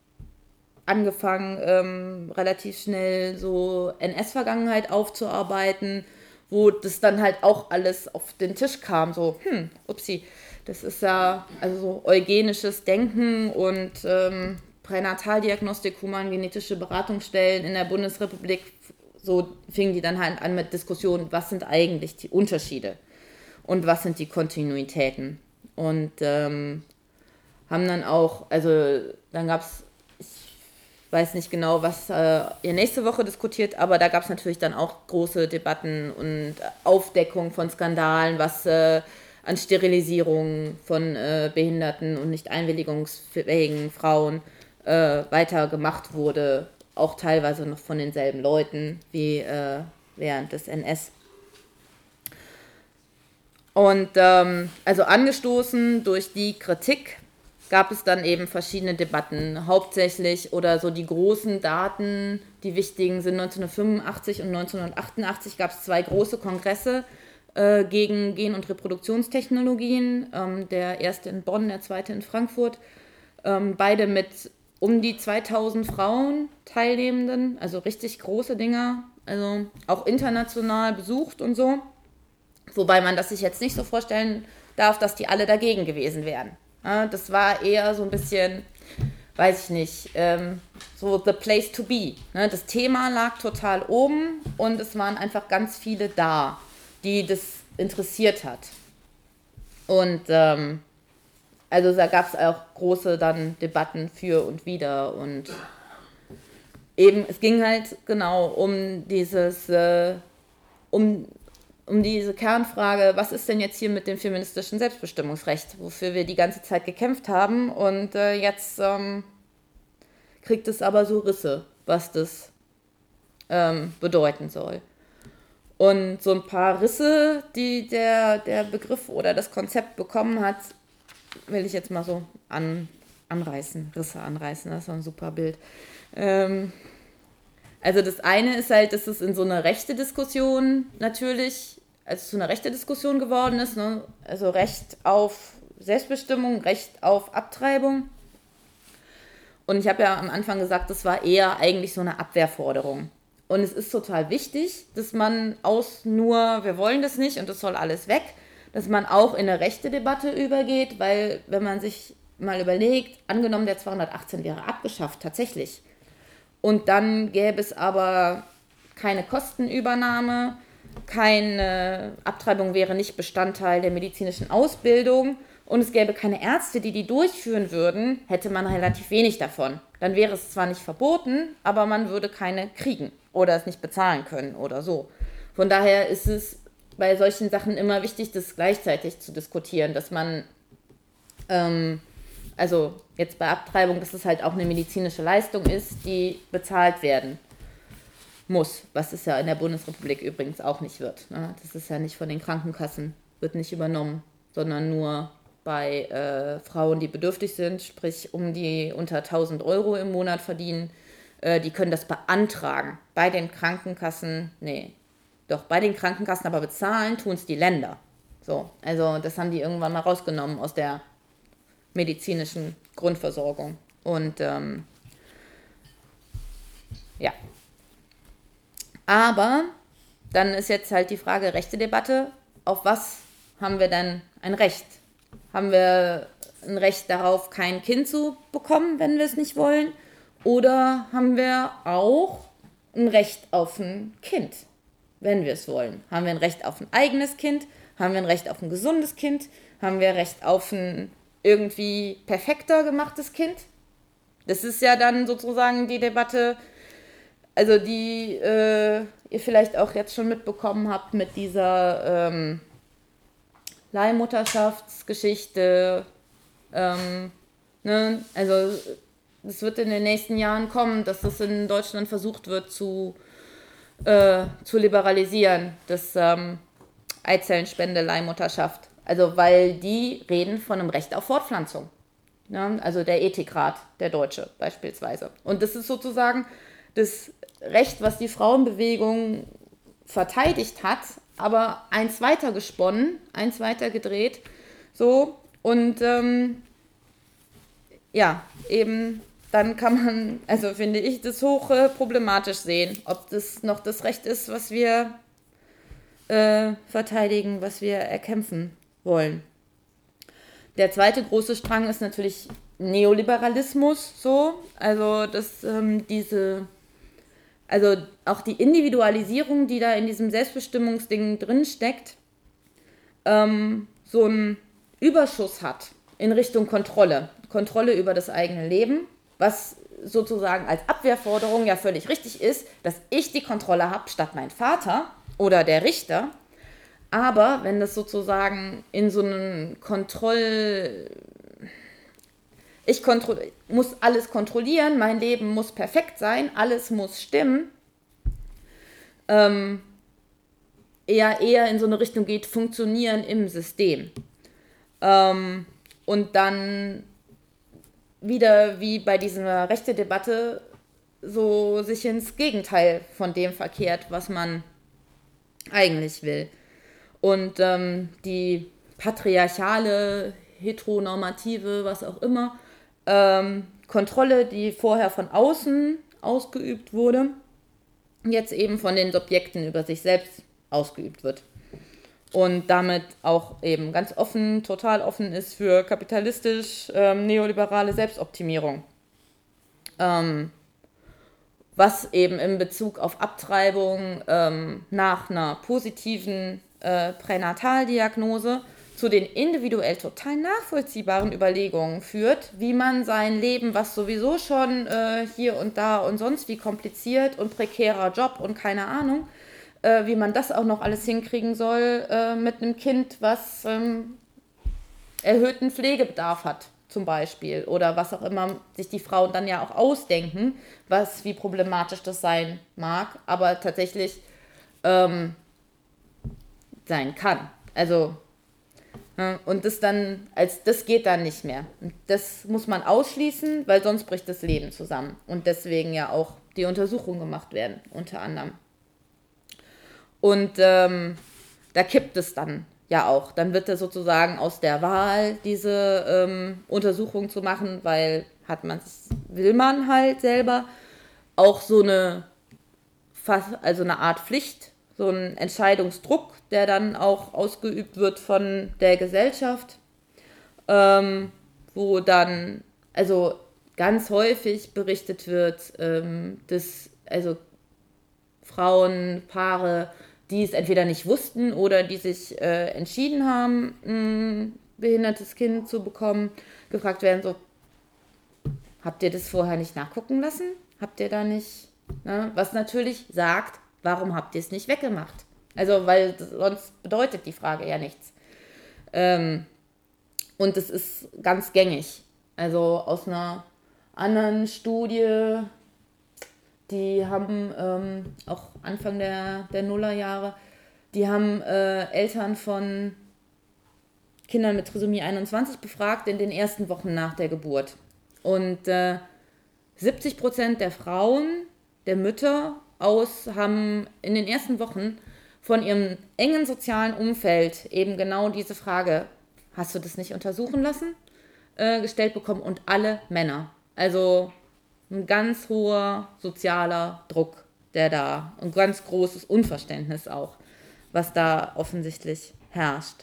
angefangen, relativ schnell so NS-Vergangenheit aufzuarbeiten, wo das dann halt auch alles auf den Tisch kam, so, das ist ja also so eugenisches Denken und Pränataldiagnostik, humangenetische Beratungsstellen in der Bundesrepublik, so fingen die dann halt an mit Diskussionen, was sind eigentlich die Unterschiede und was sind die Kontinuitäten. Und haben dann auch, also dann gab es, ich weiß nicht genau, was ihr nächste Woche diskutiert, aber da gab es natürlich dann auch große Debatten und Aufdeckung von Skandalen, was an Sterilisierung von behinderten und nicht einwilligungsfähigen Frauen weiter gemacht wurde, auch teilweise noch von denselben Leuten wie während des NS. Und also angestoßen durch die Kritik gab es dann eben verschiedene Debatten, hauptsächlich oder so die großen Daten, die wichtigen sind 1985 und 1988 gab es 2 große Kongresse gegen Gen- und Reproduktionstechnologien, der erste in Bonn, der zweite in Frankfurt, beide mit um die 2000 Frauen Teilnehmenden, also richtig große Dinger, also auch international besucht und so, wobei man das sich jetzt nicht so vorstellen darf, dass die alle dagegen gewesen wären. Ja, das war eher so ein bisschen, weiß ich nicht, so the place to be. Ne? Das Thema lag total oben und es waren einfach ganz viele da, die das interessiert hat. Und also da gab es auch große dann Debatten für und wider und eben, es ging halt genau um dieses, um diese Kernfrage, was ist denn jetzt hier mit dem feministischen Selbstbestimmungsrecht, wofür wir die ganze Zeit gekämpft haben und jetzt kriegt es aber so Risse, was das bedeuten soll. Und so ein paar Risse, die der Begriff oder das Konzept bekommen hat, will ich jetzt mal so anreißen, Risse anreißen, das ist so ein super Bild. Also das eine ist halt, dass es in so eine rechte Diskussion natürlich, also zu einer rechte Diskussion geworden ist, ne? Also Recht auf Selbstbestimmung, Recht auf Abtreibung. Und ich habe ja am Anfang gesagt, das war eher eigentlich so eine Abwehrforderung. Und es ist total wichtig, dass man wir wollen das nicht und das soll alles weg, dass man auch in eine rechte Debatte übergeht, weil wenn man sich mal überlegt, angenommen der 218 wäre abgeschafft, tatsächlich, und dann gäbe es aber keine Kostenübernahme, keine Abtreibung wäre nicht Bestandteil der medizinischen Ausbildung und es gäbe keine Ärzte, die durchführen würden, hätte man relativ wenig davon. dann wäre es zwar nicht verboten, aber man würde keine kriegen oder es nicht bezahlen können oder so. Von daher ist es bei solchen Sachen immer wichtig, das gleichzeitig zu diskutieren, dass man, also jetzt bei Abtreibung, dass es halt auch eine medizinische Leistung ist, die bezahlt werden muss, was es ja in der Bundesrepublik übrigens auch nicht wird. Ne? Das ist ja nicht von den Krankenkassen, wird nicht übernommen, sondern nur bei Frauen, die bedürftig sind, sprich die unter 1.000 € im Monat verdienen, die können das beantragen. Bei den Krankenkassen, bei den Krankenkassen, aber bezahlen tun es die Länder. So, also das haben die irgendwann mal rausgenommen aus der medizinischen Grundversorgung. Und ja, aber dann ist jetzt halt die Frage, Rechtedebatte, auf was haben wir denn ein Recht? Haben wir ein Recht darauf, kein Kind zu bekommen, wenn wir es nicht wollen? Oder haben wir auch ein Recht auf ein Kind, wenn wir es wollen? Haben wir ein Recht auf ein eigenes Kind? Haben wir ein Recht auf ein gesundes Kind? Haben wir Recht auf ein irgendwie perfekter gemachtes Kind? Das ist ja dann sozusagen die Debatte, also die ihr vielleicht auch jetzt schon mitbekommen habt mit dieser Leihmutterschaftsgeschichte. Ne? Also es wird in den nächsten Jahren kommen, dass das in Deutschland versucht wird zu liberalisieren, das Eizellenspende, Leihmutterschaft. Also weil die reden von einem Recht auf Fortpflanzung. Ja? Also der Ethikrat, der Deutsche beispielsweise. Und das ist sozusagen das Recht, was die Frauenbewegung verteidigt hat, aber eins weiter gesponnen, eins weiter gedreht. So, und eben dann kann man, also finde ich, das hoch problematisch sehen, ob das noch das Recht ist, was wir verteidigen, was wir erkämpfen wollen. Der zweite große Strang ist natürlich Neoliberalismus, so, also dass also auch die Individualisierung, die da in diesem Selbstbestimmungsding drin steckt, so einen Überschuss hat in Richtung Kontrolle über das eigene Leben, was sozusagen als Abwehrforderung ja völlig richtig ist, dass ich die Kontrolle habe statt mein Vater oder der Richter. Aber wenn das sozusagen in so einen ich muss alles kontrollieren, mein Leben muss perfekt sein, alles muss stimmen, eher in so eine Richtung geht, funktionieren im System. Und dann wieder wie bei dieser Rechtedebatte so sich ins Gegenteil von dem verkehrt, was man eigentlich will. Und die patriarchale, heteronormative, was auch immer, Kontrolle, die vorher von außen ausgeübt wurde, jetzt eben von den Subjekten über sich selbst ausgeübt wird. Und damit auch eben ganz offen, total offen ist für kapitalistisch neoliberale Selbstoptimierung. Was eben in Bezug auf Abtreibung nach einer positiven Pränataldiagnose zu den individuell total nachvollziehbaren Überlegungen führt, wie man sein Leben, was sowieso schon hier und da und sonst wie kompliziert und prekärer Job und keine Ahnung, wie man das auch noch alles hinkriegen soll mit einem Kind, was erhöhten Pflegebedarf hat zum Beispiel oder was auch immer sich die Frauen dann ja auch ausdenken, wie problematisch das sein mag, aber tatsächlich sein kann. Also und das geht dann nicht mehr. Und das muss man ausschließen, weil sonst bricht das Leben zusammen. Und deswegen ja auch die Untersuchungen gemacht werden, unter anderem. Und da kippt es dann ja auch. Dann wird er sozusagen aus der Wahl, diese Untersuchung zu machen, weil will man halt selber auch so eine Art Pflicht, so ein Entscheidungsdruck, der dann auch ausgeübt wird von der Gesellschaft, wo dann also ganz häufig berichtet wird, dass also Frauenpaare, die es entweder nicht wussten oder die sich entschieden haben, ein behindertes Kind zu bekommen, gefragt werden so, Habt ihr das vorher nicht nachgucken lassen? Habt ihr da nicht, ne? Was natürlich sagt, warum habt ihr es nicht weggemacht? Also, weil sonst bedeutet die Frage ja nichts. Und es ist ganz gängig. Also aus einer anderen Studie, die haben auch Anfang der Nullerjahre, die haben Eltern von Kindern mit Trisomie 21 befragt in den ersten Wochen nach der Geburt. Und 70% der Frauen, der Mütter haben in den ersten Wochen von ihrem engen sozialen Umfeld eben genau diese Frage, hast du das nicht untersuchen lassen, gestellt bekommen, und alle Männer. Also ein ganz hoher sozialer Druck, der da, ein ganz großes Unverständnis auch, was da offensichtlich herrscht.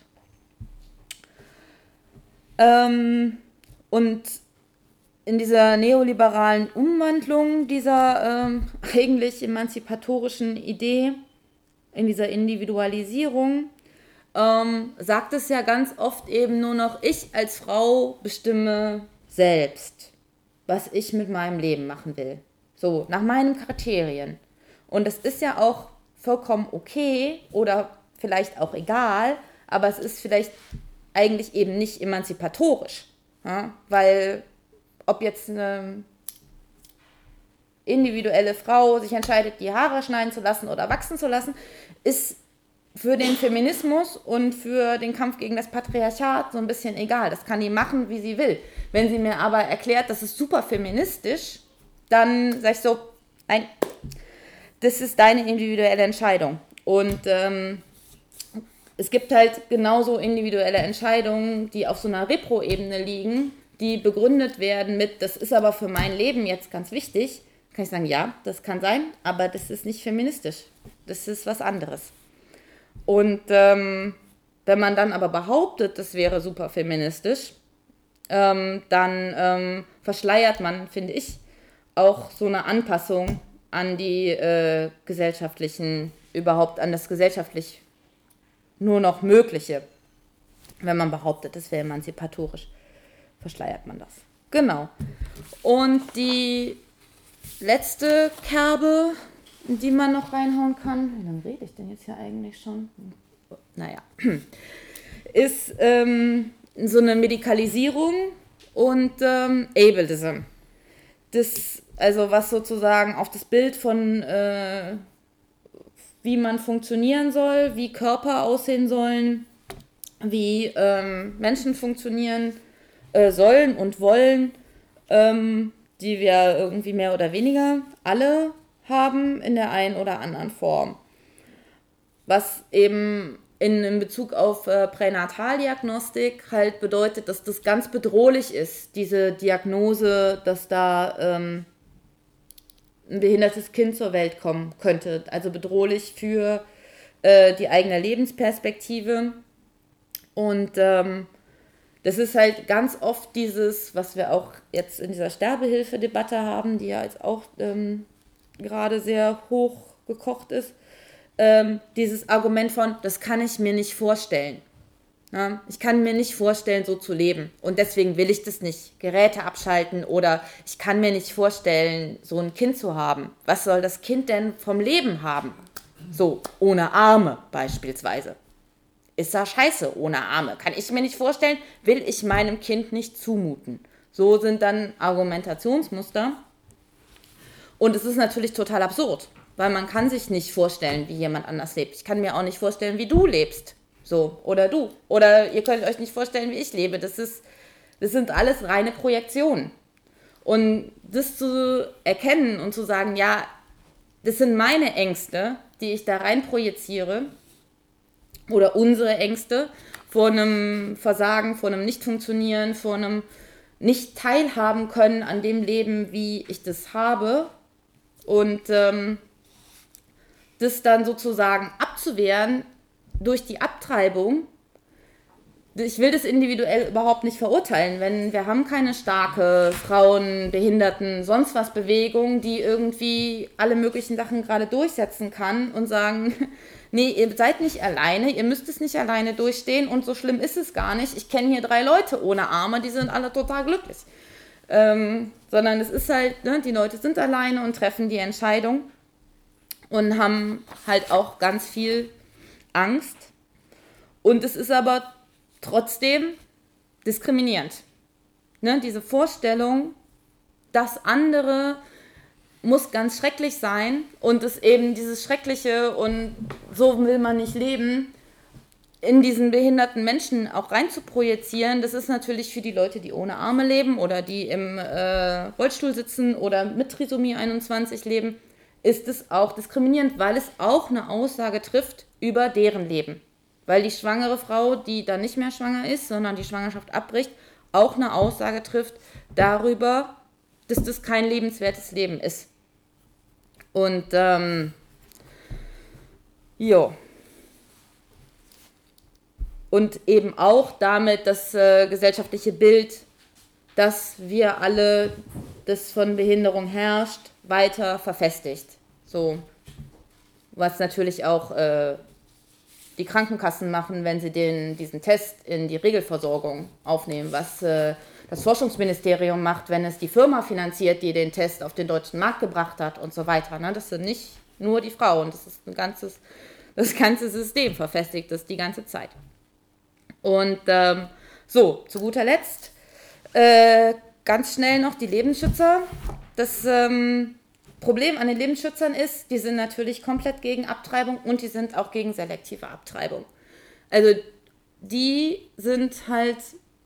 Und in dieser neoliberalen Umwandlung dieser eigentlich emanzipatorischen Idee, in dieser Individualisierung, sagt es ja ganz oft eben nur noch, ich als Frau bestimme selbst, was ich mit meinem Leben machen will. So, nach meinen Kriterien. Und das ist ja auch vollkommen okay oder vielleicht auch egal, aber es ist vielleicht eigentlich eben nicht emanzipatorisch. Ja? Weil ob jetzt eine individuelle Frau sich entscheidet, die Haare schneiden zu lassen oder wachsen zu lassen, ist für den Feminismus und für den Kampf gegen das Patriarchat so ein bisschen egal. Das kann die machen, wie sie will. Wenn sie mir aber erklärt, das ist super feministisch, dann sage ich so, nein, das ist deine individuelle Entscheidung. Und es gibt halt genauso individuelle Entscheidungen, die auf so einer Repro-Ebene liegen, die begründet werden mit, das ist aber für mein Leben jetzt ganz wichtig. Kann ich sagen, ja, das kann sein, aber das ist nicht feministisch. Das ist was anderes. Und wenn man dann aber behauptet, das wäre super feministisch, dann verschleiert man, finde ich, auch so eine Anpassung an die überhaupt an das gesellschaftlich nur noch Mögliche. Wenn man behauptet, das wäre emanzipatorisch, verschleiert man das. Genau. Und die letzte Kerbe, die man noch reinhauen kann, wie lange rede ich denn jetzt hier eigentlich schon? Naja, ist so eine Medikalisierung und Ableism. Das, also was sozusagen auf das Bild von wie man funktionieren soll, wie Körper aussehen sollen, wie Menschen funktionieren sollen und wollen, die wir irgendwie mehr oder weniger alle haben in der einen oder anderen Form. Was eben in Bezug auf Pränataldiagnostik halt bedeutet, dass das ganz bedrohlich ist, diese Diagnose, dass da ein behindertes Kind zur Welt kommen könnte. Also bedrohlich für die eigene Lebensperspektive. Und das ist halt ganz oft dieses, was wir auch jetzt in dieser Sterbehilfe-Debatte haben, die ja jetzt auch gerade sehr hoch gekocht ist, dieses Argument von, das kann ich mir nicht vorstellen. Ja, ich kann mir nicht vorstellen, so zu leben. Und deswegen will ich das nicht. Geräte abschalten oder ich kann mir nicht vorstellen, so ein Kind zu haben. Was soll das Kind denn vom Leben haben? So, ohne Arme beispielsweise. Ist ja scheiße ohne Arme. Kann ich mir nicht vorstellen, will ich meinem Kind nicht zumuten. So sind dann Argumentationsmuster. Und es ist natürlich total absurd, weil man kann sich nicht vorstellen, wie jemand anders lebt. Ich kann mir auch nicht vorstellen, wie du lebst. So, oder du. Oder ihr könnt euch nicht vorstellen, wie ich lebe. Das sind alles reine Projektionen. Und das zu erkennen und zu sagen, ja, das sind meine Ängste, die ich da rein projiziere, oder unsere Ängste vor einem Versagen, vor einem Nicht-Funktionieren, vor einem nicht teilhaben können an dem Leben, wie ich das habe. Und das dann sozusagen abzuwehren durch die Abtreibung. Ich will das individuell überhaupt nicht verurteilen, wenn wir haben keine starke Frauen, Behinderten, sonst was Bewegung, die irgendwie alle möglichen Sachen gerade durchsetzen kann und sagen, nee, ihr seid nicht alleine, ihr müsst es nicht alleine durchstehen und so schlimm ist es gar nicht. Ich kenne hier 3 Leute ohne Arme, die sind alle total glücklich. sondern es ist halt, ne, die Leute sind alleine und treffen die Entscheidung und haben halt auch ganz viel Angst. Und es ist aber trotzdem diskriminierend. Ne, diese Vorstellung, das andere muss ganz schrecklich sein und es eben dieses Schreckliche und so will man nicht leben, in diesen behinderten Menschen auch rein zu projizieren, das ist natürlich für die Leute, die ohne Arme leben oder die im Rollstuhl sitzen oder mit Trisomie 21 leben, ist es auch diskriminierend, weil es auch eine Aussage trifft über deren Leben. Weil die schwangere Frau, die dann nicht mehr schwanger ist, sondern die Schwangerschaft abbricht, auch eine Aussage trifft darüber, dass das kein lebenswertes Leben ist. Und und eben auch damit das gesellschaftliche Bild, dass wir alle, das von Behinderung herrscht, weiter verfestigt. So, was natürlich auch die Krankenkassen machen, wenn sie diesen Test in die Regelversorgung aufnehmen, was das Forschungsministerium macht, wenn es die Firma finanziert, die den Test auf den deutschen Markt gebracht hat und so weiter. Ne? Das sind nicht nur die Frauen, das ist das ganze System verfestigt ist die ganze Zeit. Und so, zu guter Letzt, ganz schnell noch die Lebensschützer. Das Problem an den Lebensschützern ist, die sind natürlich komplett gegen Abtreibung und die sind auch gegen selektive Abtreibung. Also die sind halt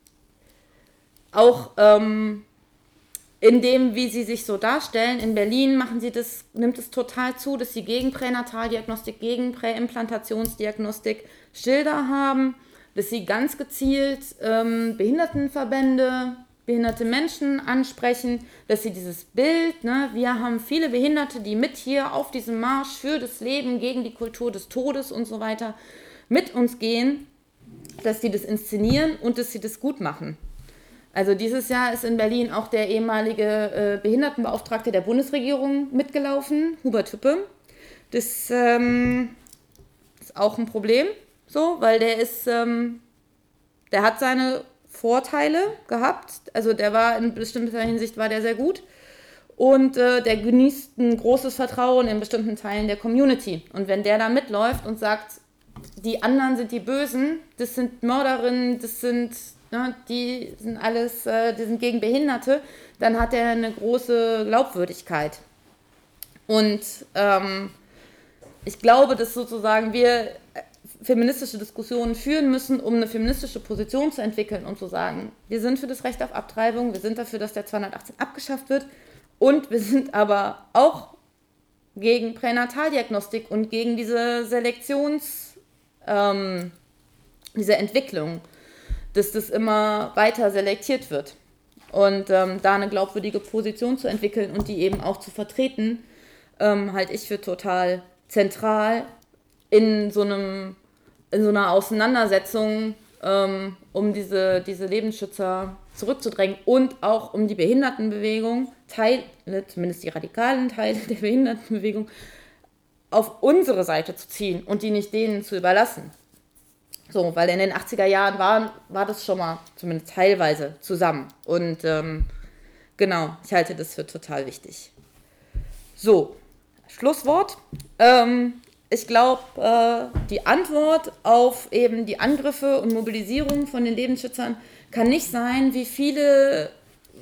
auch in dem, wie sie sich so darstellen, in Berlin nimmt es total zu, dass sie gegen Pränataldiagnostik, gegen Präimplantationsdiagnostik Schilder haben, dass sie ganz gezielt Behindertenverbände, behinderte Menschen ansprechen, dass sie dieses Bild, ne, wir haben viele Behinderte, die mit hier auf diesem Marsch für das Leben, gegen die Kultur des Todes und so weiter mit uns gehen, dass sie das inszenieren und dass sie das gut machen. Also dieses Jahr ist in Berlin auch der ehemalige Behindertenbeauftragte der Bundesregierung mitgelaufen, Hubert Hüppe. Das ist auch ein Problem, so, weil der hat seine Vorteile gehabt, also der war in bestimmter Hinsicht war der sehr gut und der genießt ein großes Vertrauen in bestimmten Teilen der Community. Und wenn der da mitläuft und sagt, die anderen sind die Bösen, das sind Mörderinnen, das sind die sind alles, die sind gegen Behinderte, dann hat er eine große Glaubwürdigkeit. Und ich glaube, dass sozusagen wir feministische Diskussionen führen müssen, um eine feministische Position zu entwickeln und zu sagen, wir sind für das Recht auf Abtreibung, wir sind dafür, dass der 218 abgeschafft wird und wir sind aber auch gegen Pränataldiagnostik und gegen diese diese Entwicklung, dass das immer weiter selektiert wird. Und da eine glaubwürdige Position zu entwickeln und die eben auch zu vertreten, halte ich für total zentral in so einer Auseinandersetzung, um diese Lebensschützer zurückzudrängen und auch um die Behindertenbewegung, zumindest die radikalen Teile der Behindertenbewegung, auf unsere Seite zu ziehen und die nicht denen zu überlassen. So, weil in den 80er Jahren war das schon mal zumindest teilweise zusammen. Und genau, ich halte das für total wichtig. So, Schlusswort. Ich glaube, die Antwort auf eben die Angriffe und Mobilisierung von den Lebensschützern kann nicht sein, wie viele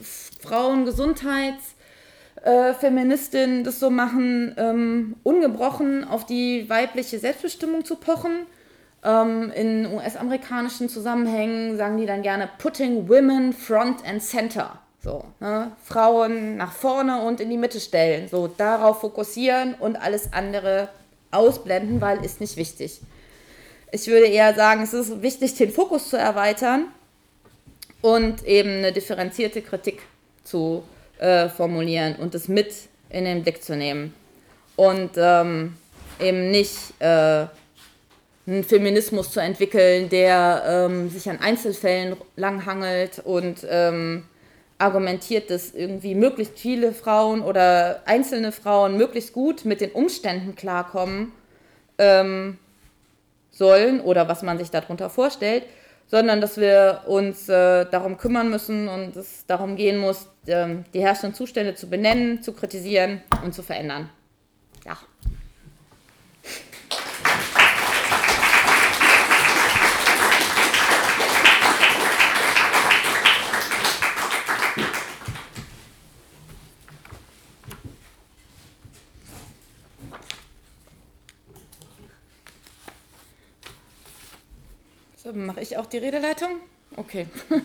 Frauengesundheitsfeministinnen das so machen, ungebrochen auf die weibliche Selbstbestimmung zu pochen. In US-amerikanischen Zusammenhängen sagen die dann gerne putting women front and center. So, ne? Frauen nach vorne und in die Mitte stellen. So, darauf fokussieren und alles andere ausblenden, weil ist nicht wichtig. Ich würde eher sagen, es ist wichtig, den Fokus zu erweitern und eben eine differenzierte Kritik zu formulieren und es mit in den Blick zu nehmen. Und eben nicht einen Feminismus zu entwickeln, der sich an Einzelfällen langhangelt und argumentiert, dass irgendwie möglichst viele Frauen oder einzelne Frauen möglichst gut mit den Umständen klarkommen sollen oder was man sich darunter vorstellt, sondern dass wir uns darum kümmern müssen und es darum gehen muss, die herrschenden Zustände zu benennen, zu kritisieren und zu verändern. Ja. So, mache ich auch die Redeleitung? Okay.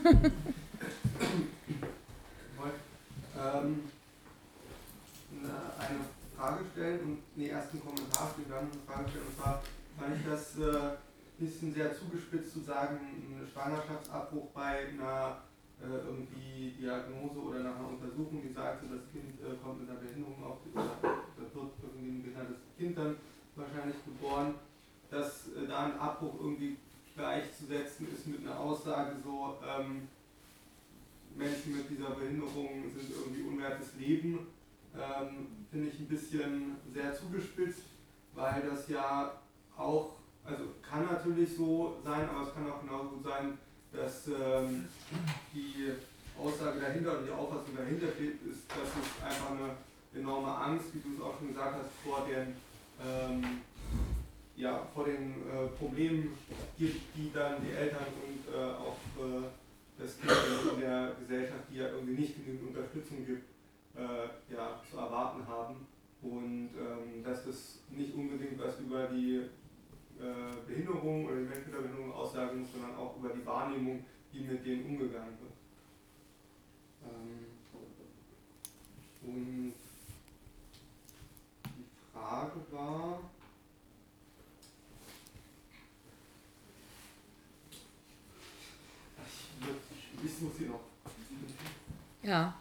Eine Frage stellen und erst einen Kommentar stellen, dann eine Frage stellen. Und zwar fand ich das ein bisschen sehr zugespitzt zu sagen, ein Schwangerschaftsabbruch bei einer irgendwie Diagnose oder nach einer Untersuchung, die sagt, das Kind kommt mit einer Behinderung auf die, oder da wird irgendwie ein behindertes Kind dann wahrscheinlich geboren, dass da ein Abbruch irgendwie gleichzusetzen ist mit einer Aussage so, Menschen mit dieser Behinderung sind irgendwie unwertes Leben, finde ich ein bisschen sehr zugespitzt, weil das ja auch, also kann natürlich so sein, aber es kann auch genauso gut sein, dass die Aussage dahinter oder die Auffassung dahinter steht, ist, dass es einfach eine enorme Angst, wie du es auch schon gesagt hast, vor den Problemen gibt, die dann die Eltern und auch das Kind in der Gesellschaft, die ja irgendwie nicht genügend Unterstützung gibt, zu erwarten haben. Und dass das nicht unbedingt was über die Behinderung oder die Menschen mit der Behinderung aussagen muss, sondern auch über die Wahrnehmung, wie mit denen umgegangen wird. Und die Frage war, ich muss hier noch.
Ja,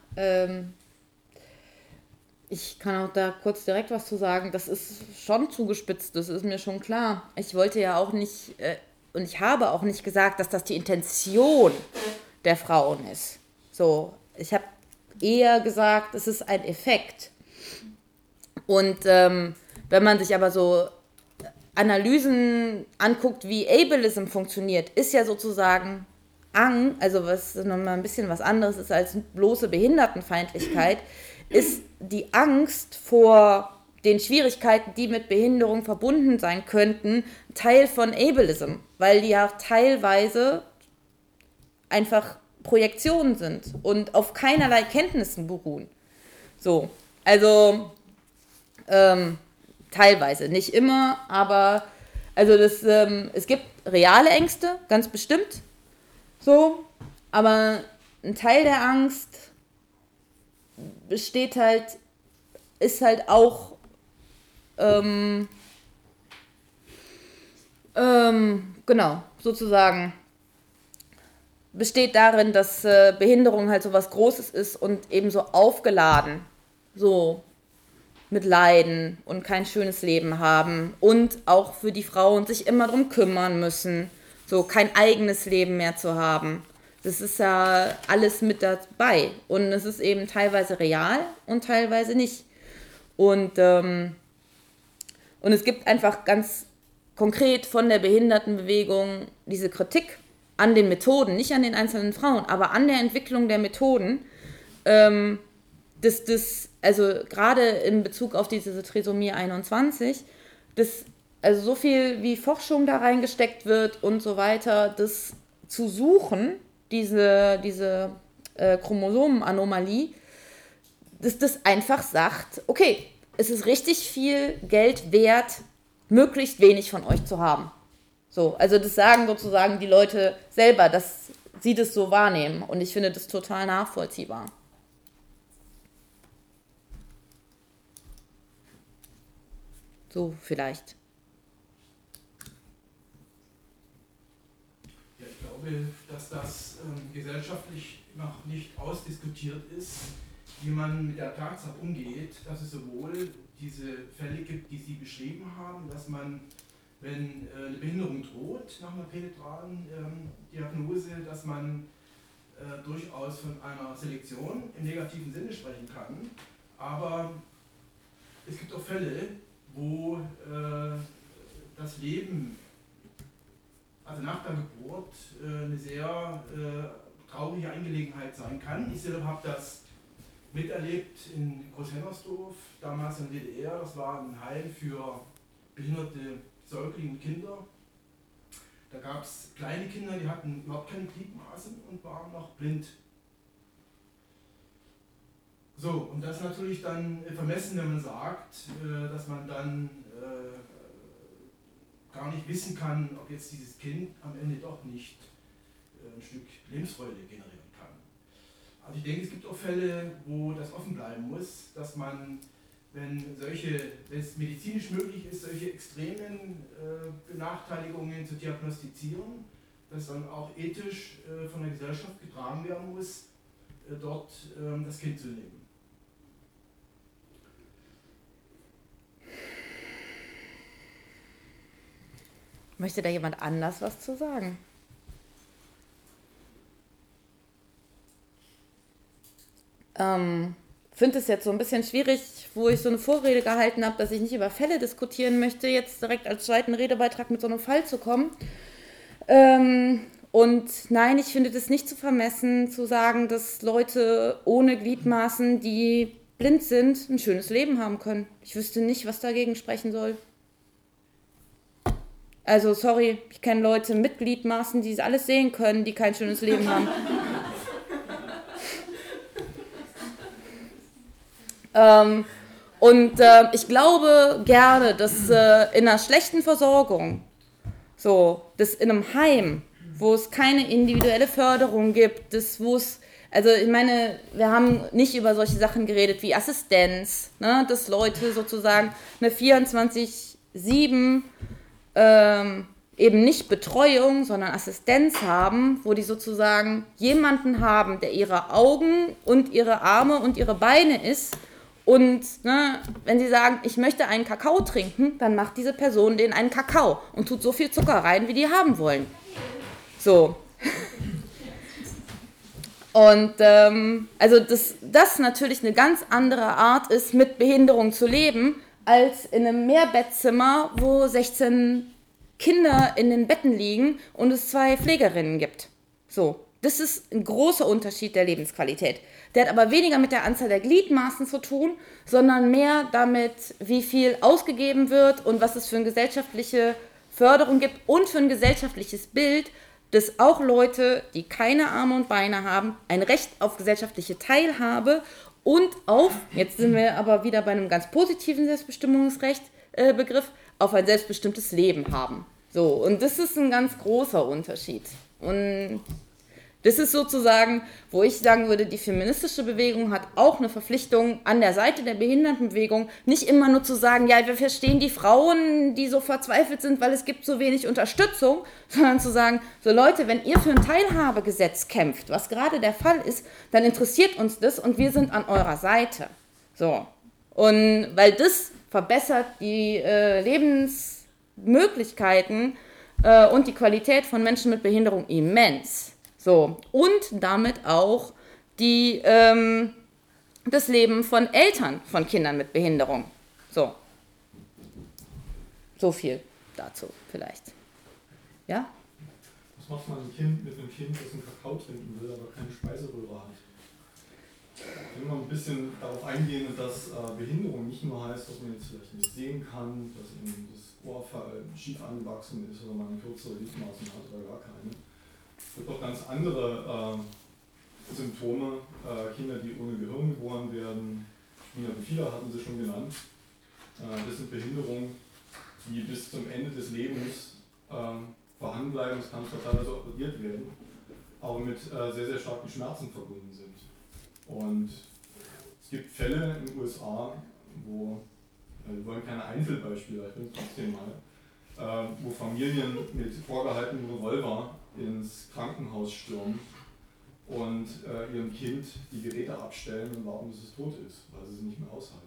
ich kann auch da kurz direkt was zu sagen. Das ist schon zugespitzt, das ist mir schon klar. Ich wollte ja auch nicht, und ich habe auch nicht gesagt, dass das die Intention der Frauen ist. So, ich habe eher gesagt, es ist ein Effekt. Und wenn man sich aber so Analysen anguckt, wie Ableism funktioniert, ist ja sozusagen also was nochmal ein bisschen was anderes ist als bloße Behindertenfeindlichkeit, ist die Angst vor den Schwierigkeiten, die mit Behinderung verbunden sein könnten, Teil von Ableism, weil die ja teilweise einfach Projektionen sind und auf keinerlei Kenntnissen beruhen. So, also teilweise, nicht immer, aber also es gibt reale Ängste, ganz bestimmt, so, aber ein Teil der Angst ist halt auch genau, sozusagen besteht darin, dass Behinderung halt so was Großes ist und eben so aufgeladen, so mit Leiden und kein schönes Leben haben und auch für die Frauen sich immer drum kümmern müssen, so kein eigenes Leben mehr zu haben. Das ist ja alles mit dabei und es ist eben teilweise real und teilweise nicht. Und es gibt einfach ganz konkret von der Behindertenbewegung diese Kritik an den Methoden, nicht an den einzelnen Frauen, aber an der Entwicklung der Methoden, also gerade in Bezug auf diese Trisomie 21, also so viel wie Forschung da reingesteckt wird und so weiter, das zu suchen, diese Chromosomenanomalie, dass das einfach sagt, okay, es ist richtig viel Geld wert, möglichst wenig von euch zu haben. So, also das sagen sozusagen die Leute selber, dass sie das so wahrnehmen und ich finde das total nachvollziehbar. So vielleicht.
Ja, ich glaube, dass das gesellschaftlich noch nicht ausdiskutiert ist, wie man mit der Tatsache umgeht, dass es sowohl diese Fälle gibt, die Sie beschrieben haben, dass man, wenn eine Behinderung droht nach einer penetralen Diagnose, dass man durchaus von einer Selektion im negativen Sinne sprechen kann. Aber es gibt auch Fälle, wo das Leben also nach der Geburt, eine sehr traurige Angelegenheit sein kann. Ich selber habe das miterlebt in Großhennersdorf, damals in der DDR. Das war ein Heim für behinderte Säuglinge und Kinder. Da gab es kleine Kinder, die hatten überhaupt keine Gliedmaßen und waren noch blind. So, und das ist natürlich dann vermessen, wenn man sagt, dass man dann gar nicht wissen kann, ob jetzt dieses Kind am Ende doch nicht ein Stück Lebensfreude generieren kann. Also ich denke, es gibt auch Fälle, wo das offen bleiben muss, dass man, wenn es medizinisch möglich ist, solche extremen Benachteiligungen zu diagnostizieren, dass dann auch ethisch von der Gesellschaft getragen werden muss, dort das Kind zu nehmen.
Möchte da jemand anders was zu sagen? Finde es jetzt so ein bisschen schwierig, wo ich so eine Vorrede gehalten habe, dass ich nicht über Fälle diskutieren möchte, jetzt direkt als zweiten Redebeitrag mit so einem Fall zu kommen. Und nein, ich finde das nicht zu vermessen, zu sagen, dass Leute ohne Gliedmaßen, die blind sind, ein schönes Leben haben können. Ich wüsste nicht, was dagegen sprechen soll. Also, sorry, ich kenne Leute mit Gliedmaßen, die alles sehen können, die kein schönes Leben haben. Ich glaube gerne, dass in einer schlechten Versorgung, dass in einem Heim, wo es keine individuelle Förderung gibt, also ich meine, wir haben nicht über solche Sachen geredet wie Assistenz, ne, dass Leute sozusagen eine 24/7 eben nicht Betreuung, sondern Assistenz haben, wo die sozusagen jemanden haben, der ihre Augen und ihre Arme und ihre Beine ist. Und ne, wenn sie sagen, ich möchte einen Kakao trinken, dann macht diese Person denen einen Kakao und tut so viel Zucker rein, wie die haben wollen. So. Und also das natürlich eine ganz andere Art ist, mit Behinderung zu leben, als in einem Mehrbettzimmer, wo 16 Kinder in den Betten liegen und es 2 Pflegerinnen gibt. So, das ist ein großer Unterschied der Lebensqualität. Der hat aber weniger mit der Anzahl der Gliedmaßen zu tun, sondern mehr damit, wie viel ausgegeben wird und was es für eine gesellschaftliche Förderung gibt und für ein gesellschaftliches Bild, dass auch Leute, die keine Arme und Beine haben, ein Recht auf gesellschaftliche Teilhabe und auf, jetzt sind wir aber wieder bei einem ganz positiven Selbstbestimmungsrecht-Begriff, auf ein selbstbestimmtes Leben haben. So, und das ist ein ganz großer Unterschied. Und das ist sozusagen, wo ich sagen würde, die feministische Bewegung hat auch eine Verpflichtung an der Seite der Behindertenbewegung, nicht immer nur zu sagen, ja, wir verstehen die Frauen, die so verzweifelt sind, weil es gibt so wenig Unterstützung, sondern zu sagen, so Leute, wenn ihr für ein Teilhabegesetz kämpft, was gerade der Fall ist, dann interessiert uns das und wir sind an eurer Seite. So. Und weil das verbessert die Lebensmöglichkeiten und die Qualität von Menschen mit Behinderung immens. So, und damit auch das Leben von Eltern von Kindern mit Behinderung. So viel dazu vielleicht. Ja?
Was macht man mit einem Kind, das einen Kakao trinken will, aber keine Speiseröhre hat? Ich will mal ein bisschen darauf eingehen, dass Behinderung nicht nur heißt, dass man jetzt vielleicht nicht sehen kann, dass eben das Ohr schief angewachsen ist oder man kürzere Gliedmaßen hat oder gar keine. Es gibt auch ganz andere Symptome, Kinder, die ohne Gehirn geboren werden. Spina bifida hatten Sie schon genannt. Das sind Behinderungen, die bis zum Ende des Lebens vorhanden bleiben. Es kann zwar teilweise operiert werden, aber mit sehr, sehr starken Schmerzen verbunden sind. Und es gibt Fälle in den USA, wo, wir wollen keine Einzelbeispiele, ich bin trotzdem mal, wo Familien mit vorgehaltenem Revolver ins Krankenhaus stürmen und ihrem Kind die Geräte abstellen und warten, bis es tot ist, weil sie es nicht mehr aushalten.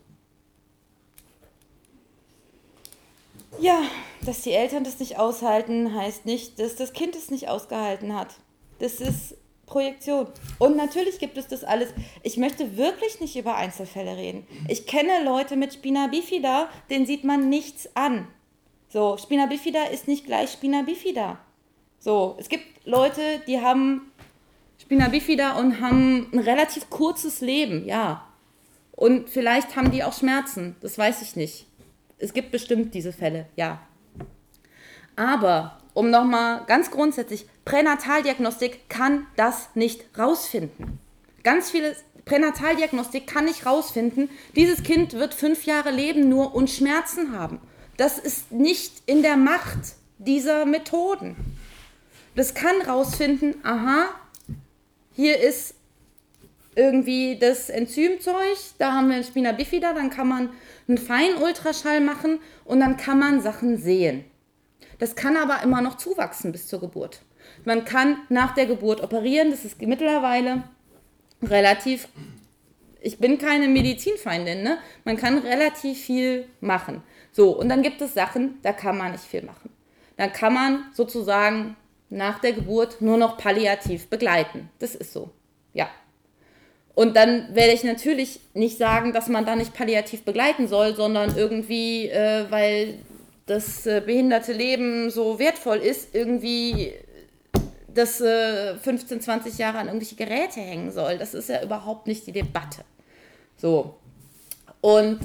Ja, dass die Eltern das nicht aushalten, heißt nicht, dass das Kind es nicht ausgehalten hat. Das ist Projektion. Und natürlich gibt es das alles. Ich möchte wirklich nicht über Einzelfälle reden. Ich kenne Leute mit Spina bifida, denen sieht man nichts an. So, Spina bifida ist nicht gleich Spina bifida. So, es gibt Leute, die haben Spina bifida und haben ein relativ kurzes Leben, ja. Und vielleicht haben die auch Schmerzen, das weiß ich nicht. Es gibt bestimmt diese Fälle, ja. Aber, um nochmal ganz grundsätzlich, Pränataldiagnostik kann das nicht rausfinden. Ganz viele Pränataldiagnostik kann nicht rausfinden, dieses Kind wird 5 Jahre leben nur und Schmerzen haben. Das ist nicht in der Macht dieser Methoden. Das kann rausfinden, aha, hier ist irgendwie das Enzymzeug, da haben wir ein Spina bifida, dann kann man einen Feinultraschall machen und dann kann man Sachen sehen. Das kann aber immer noch zuwachsen bis zur Geburt. Man kann nach der Geburt operieren, das ist mittlerweile relativ, ich bin keine Medizinfeindin, ne? Man kann relativ viel machen. So, und dann gibt es Sachen, da kann man nicht viel machen. Dann kann man sozusagen nach der Geburt nur noch palliativ begleiten. Das ist so, ja. Und dann werde ich natürlich nicht sagen, dass man da nicht palliativ begleiten soll, sondern irgendwie, weil das behinderte Leben so wertvoll ist, irgendwie das 15, 20 Jahre an irgendwelche Geräte hängen soll. Das ist ja überhaupt nicht die Debatte. So. Und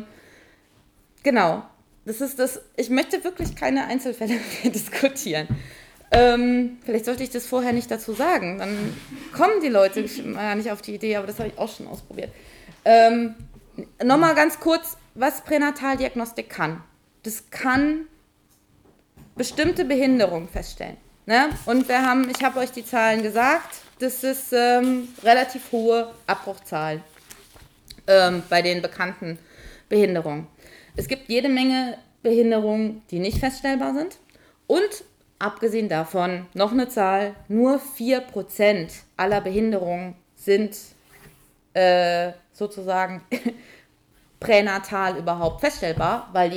genau, das ist das. Ich möchte wirklich keine Einzelfälle mehr diskutieren. Vielleicht sollte ich das vorher nicht dazu sagen, dann kommen die Leute ja nicht auf die Idee, aber das habe ich auch schon ausprobiert. Nochmal ganz kurz, was Pränataldiagnostik kann. Das kann bestimmte Behinderungen feststellen. Ne? Und ich habe euch die Zahlen gesagt, das ist relativ hohe Abbruchzahl bei den bekannten Behinderungen. Es gibt jede Menge Behinderungen, die nicht feststellbar sind und abgesehen davon noch eine Zahl, nur 4% aller Behinderungen sind sozusagen pränatal überhaupt feststellbar, weil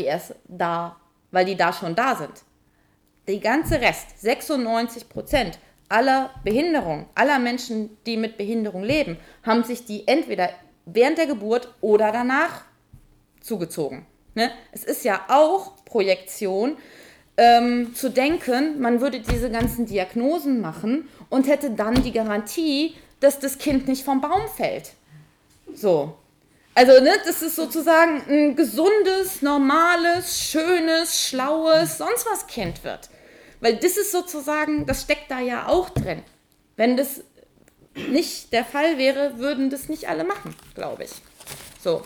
die da schon da sind. Die ganze Rest, 96% aller Behinderungen, aller Menschen, die mit Behinderung leben, haben sich die entweder während der Geburt oder danach zugezogen. Ne? Es ist ja auch Projektion, zu denken, man würde diese ganzen Diagnosen machen und hätte dann die Garantie, dass das Kind nicht vom Baum fällt. So. Also, ne, das ist sozusagen ein gesundes, normales, schönes, schlaues, sonst was Kind wird. Weil das ist sozusagen, das steckt da ja auch drin. Wenn das nicht der Fall wäre, würden das nicht alle machen, glaube ich. So.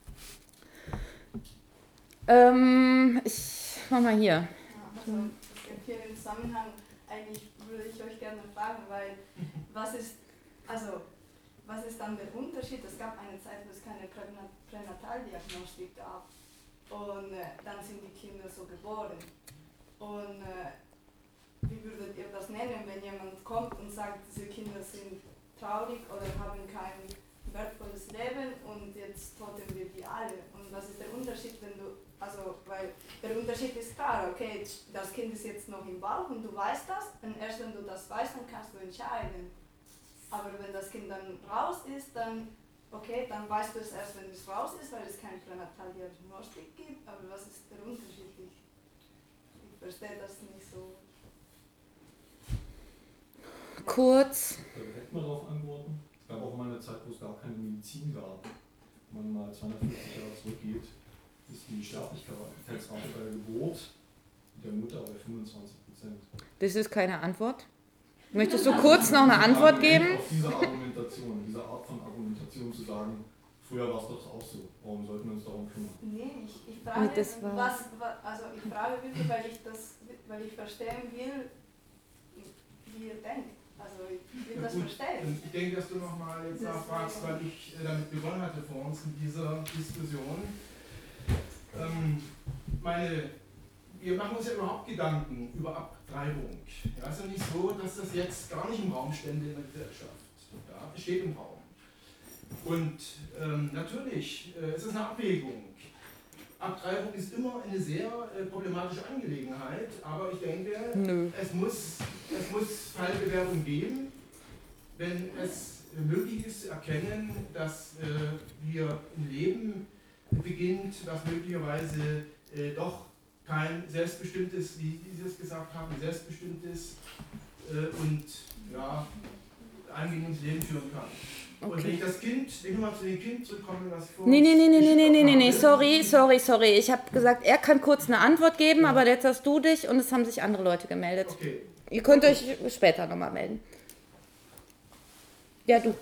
Ich mach mal hier.
Also hier im Zusammenhang, eigentlich würde ich euch gerne fragen, weil was ist dann der Unterschied? Es gab eine Zeit, wo es keine Pränataldiagnostik gab und dann sind die Kinder so geboren. Und wie würdet ihr das nennen, wenn jemand kommt und sagt, diese Kinder sind traurig oder haben kein wertvolles Leben und jetzt toten wir die alle? Und was ist der Unterschied, weil der Unterschied ist klar, okay, das Kind ist jetzt noch im Bauch und du weißt das, und erst wenn du das weißt, dann kannst du entscheiden. Aber wenn das Kind dann raus ist, dann weißt du es erst, wenn es raus ist, weil es keine Pränataldiagnostik gibt, aber was ist der Unterschied? Ich verstehe das nicht so.
Kurz.
Da direkt mal darauf antworten. Es gab auch mal eine Zeit, wo es gar keine Medizin gab. Wenn man mal 250 Jahre zurückgeht, ist die Sterblichkeitsrate bei der Geburt der Mutter bei 25%.
Das ist keine Antwort. Möchtest du kurz noch eine Antwort geben?
Auf diese Art von Argumentation zu sagen, früher war es doch auch so, warum sollten wir uns darum kümmern?
Nee, ich frage, ich frage wirklich, weil ich verstehen will, wie ihr denkt. Also ich will das verstehen.
Ich denke, dass du nochmal jetzt nachfragst, weil ich damit begonnen hatte vor uns in dieser Diskussion. Wir machen uns ja überhaupt Gedanken über Abtreibung. Ja, es ist ja nicht so, dass das jetzt gar nicht im Raum stände in der Gesellschaft. Ja, es steht im Raum. Und natürlich, es ist eine Abwägung. Abtreibung ist immer eine sehr problematische Angelegenheit, aber ich denke, es muss Fallbewerbung geben, wenn es möglich ist zu erkennen, dass wir ein Leben beginnt, das möglicherweise doch kein selbstbestimmtes, wie Sie es gesagt haben, selbstbestimmtes und ja, angenehmes Leben führen kann.
Okay.
Und wenn ich das Kind, wenn ich mal zu dem Kind zurückkomme, was vor
Nee, sorry. Ich habe gesagt, er kann kurz eine Antwort geben, aber jetzt hast du dich und es haben sich andere Leute gemeldet.
Okay.
Ihr könnt euch später nochmal melden. Ja, du.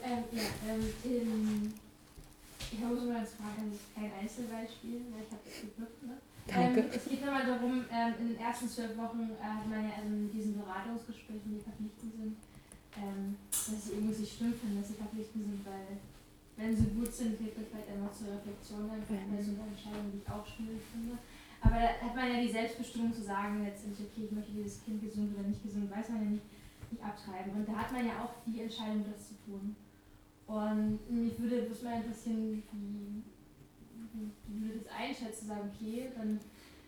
Ich muss mal jetzt fragen, das ist kein Einzelbeispiel, weil ich habe das geprüft. Ne?
Danke.
Es geht nochmal darum, in den ersten 12 Wochen hat man ja in diesen Beratungsgesprächen, die verpflichtend sind, dass sie irgendwie sich schlimm finden, dass sie verpflichtend sind, weil wenn sie gut sind, hilft das vielleicht immer zur Reflexion einfach bei so einer Entscheidung, die ich auch schwierig finde. Aber da hat man ja die Selbstbestimmung zu sagen, letztendlich, okay, ich möchte dieses Kind gesund oder nicht gesund, weiß man ja nicht abtreiben. Und da hat man ja auch die Entscheidung, das zu tun. Und mich würde bloß mal interessieren, wie du das einschätzt, zu sagen, okay, dann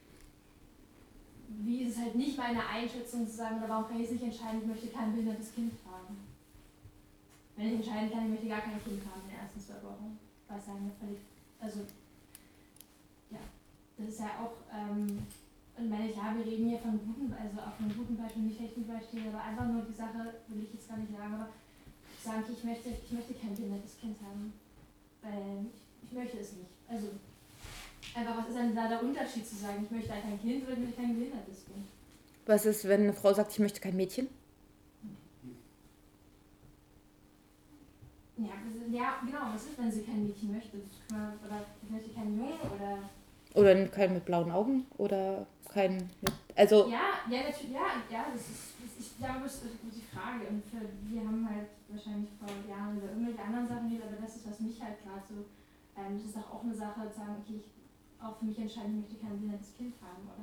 wie ist es halt nicht meine Einschätzung zu sagen, oder warum kann ich es nicht entscheiden, ich möchte kein behindertes Kind haben. Wenn ich entscheiden kann, ich möchte gar kein Kind haben in den ersten 12 Wochen. Was sagen wir völlig, also ja, das ist ja auch, und meine, ja, wir reden hier von guten, also auch von guten Beispielen, nicht schlechten Beispielen, aber einfach nur die Sache, will ich jetzt gar nicht sagen, aber sagen, ich möchte kein behindertes Kind haben, weil ich möchte es nicht. Also einfach, was ist denn da der Unterschied zu sagen, ich möchte kein Kind oder ich möchte kein behindertes Kind?
Was ist, wenn eine Frau sagt, ich möchte kein Mädchen?
Ja, genau, was ist, wenn sie kein Mädchen möchte? Oder ich möchte keinen Jungen oder...
Oder kein mit blauen Augen? Oder kein mit... Also...
Ja, natürlich, das ist die Frage. Und wir haben halt wahrscheinlich vor Jahren über irgendwelche anderen Sachen geredet, aber das ist, was mich halt gerade so... das ist doch auch eine Sache, zu sagen, okay, ich auch für mich entscheiden, ich möchte kein behindertes Kind haben, oder?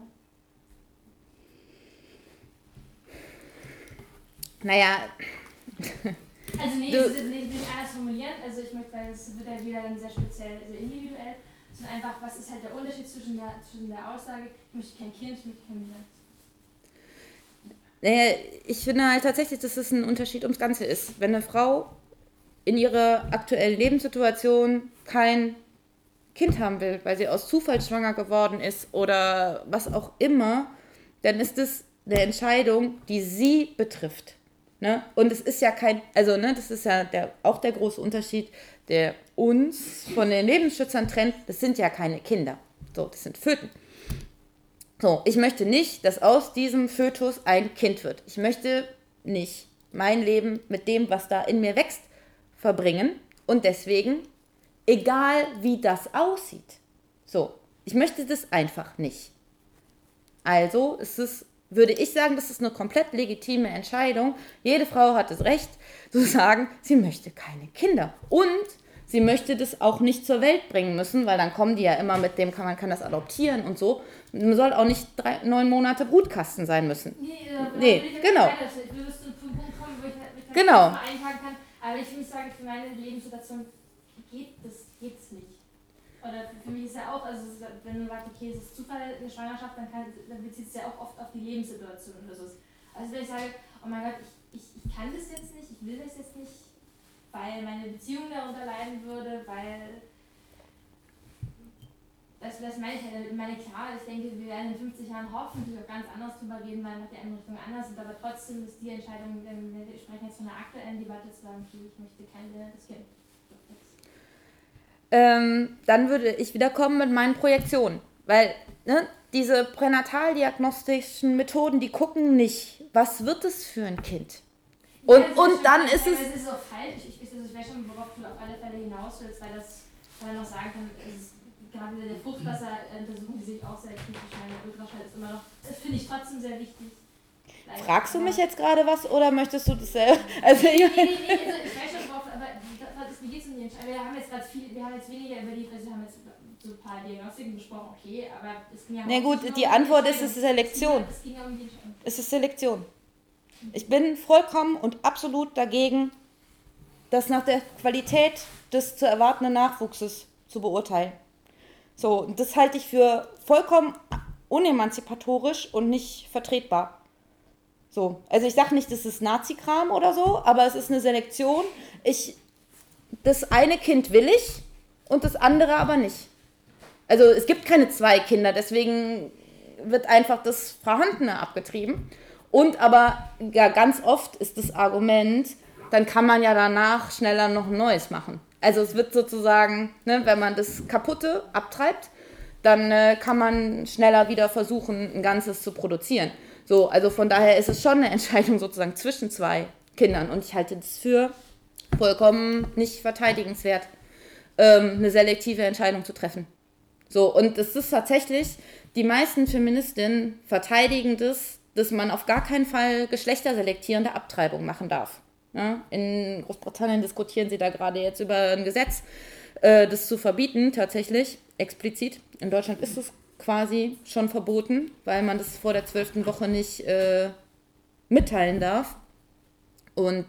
Naja...
Also nee, das ist nicht anders formulieren, also ich möchte, weil es wird halt wieder dann sehr speziell, also individuell, sondern einfach, was ist halt der Unterschied zwischen der Aussage, ich möchte kein Kind, ich möchte kein behindertes.
Naja, ich finde halt tatsächlich, dass es ein Unterschied ums Ganze ist. Wenn eine Frau in ihrer aktuellen Lebenssituation kein Kind haben will, weil sie aus Zufall schwanger geworden ist oder was auch immer, dann ist es eine Entscheidung, die sie betrifft. Ne? Und es ist ja kein, also ne, das ist ja auch der große Unterschied, der uns von den Lebensschützern trennt. Das sind ja keine Kinder. So, das sind Föten. So, ich möchte nicht, dass aus diesem Fötus ein Kind wird. Ich möchte nicht mein Leben mit dem, was da in mir wächst, verbringen. Und deswegen, egal wie das aussieht, so, ich möchte das einfach nicht. Also würde ich sagen, das ist eine komplett legitime Entscheidung. Jede Frau hat das Recht zu sagen, sie möchte keine Kinder. Und sie möchte das auch nicht zur Welt bringen müssen, weil dann kommen die ja immer mit dem, man kann das adoptieren und so. Man soll auch nicht 9 Monate Brutkasten sein müssen. Nee, genau.
Ich will bis zu einem Punkt kommen, wo ich
genau.
mal einpacken kann. Aber ich muss sagen, für meine Lebenssituation geht's nicht. Oder für mich ist ja auch, also wenn du sagst, okay, es ist Zufall eine Schwangerschaft, dann bezieht es ja auch oft auf die Lebenssituation oder so. Also wenn ich sage, oh mein Gott, ich kann das jetzt nicht, ich will das jetzt nicht, weil meine Beziehung darunter leiden würde, weil das meine ich halt. Ich meine, klar, ich denke, wir werden in 50 Jahren hoffentlich auch ganz anders drüber reden, weil noch die Einrichtungen anders sind, aber trotzdem ist die Entscheidung, wir sprechen jetzt von der aktuellen Debatte, zu sagen, okay, ich möchte kein behindertes Kind.
Dann würde ich wieder kommen mit meinen Projektionen. Weil diese pränataldiagnostischen Methoden, die gucken nicht, was wird es für ein Kind. Und dann ist es...
Es ist auch falsch. Ich weiß schon, worauf du auf alle Fälle hinaus willst, weil man noch sagen kann, es ist gerade wieder der Fruchtwasseruntersuchung, die sich auch sehr kritisch meine. Ultraschall ist immer noch, das finde ich trotzdem sehr wichtig.
Fragst du mich jetzt gerade was oder möchtest du das selber? Also,
ich weiß schon drauf, aber wie geht es um die Entscheidung? Wir haben jetzt weniger über die, also wir haben jetzt so ein paar Diagnostiken besprochen, okay, aber es ging ja
na gut, die Antwort ist, es ist Selektion.
Es ging ja um die Entscheidung.
Es ist Selektion. Ich bin vollkommen und absolut dagegen, das nach der Qualität des zu erwartenden Nachwuchses zu beurteilen. So, und das halte ich für vollkommen unemanzipatorisch und nicht vertretbar. So, also ich sage nicht, das ist Nazi-Kram oder so, aber es ist eine Selektion. Das eine Kind will ich und das andere aber nicht. Also es gibt keine 2 Kinder, deswegen wird einfach das Vorhandene abgetrieben. Und aber ja, ganz oft ist das Argument, dann kann man ja danach schneller noch ein neues machen. Also es wird sozusagen, ne, wenn man das Kaputte abtreibt, dann kann man schneller wieder versuchen, ein Ganzes zu produzieren. So, also von daher ist es schon eine Entscheidung sozusagen zwischen zwei Kindern. Und ich halte das für vollkommen nicht verteidigenswert, eine selektive Entscheidung zu treffen. So, und es ist tatsächlich, die meisten Feministinnen verteidigen das, dass man auf gar keinen Fall geschlechterselektierende Abtreibung machen darf. Ja, in Großbritannien diskutieren sie da gerade jetzt über ein Gesetz, das zu verbieten, tatsächlich, explizit. In Deutschland ist es quasi schon verboten, weil man das vor der 12. Woche nicht mitteilen darf. Und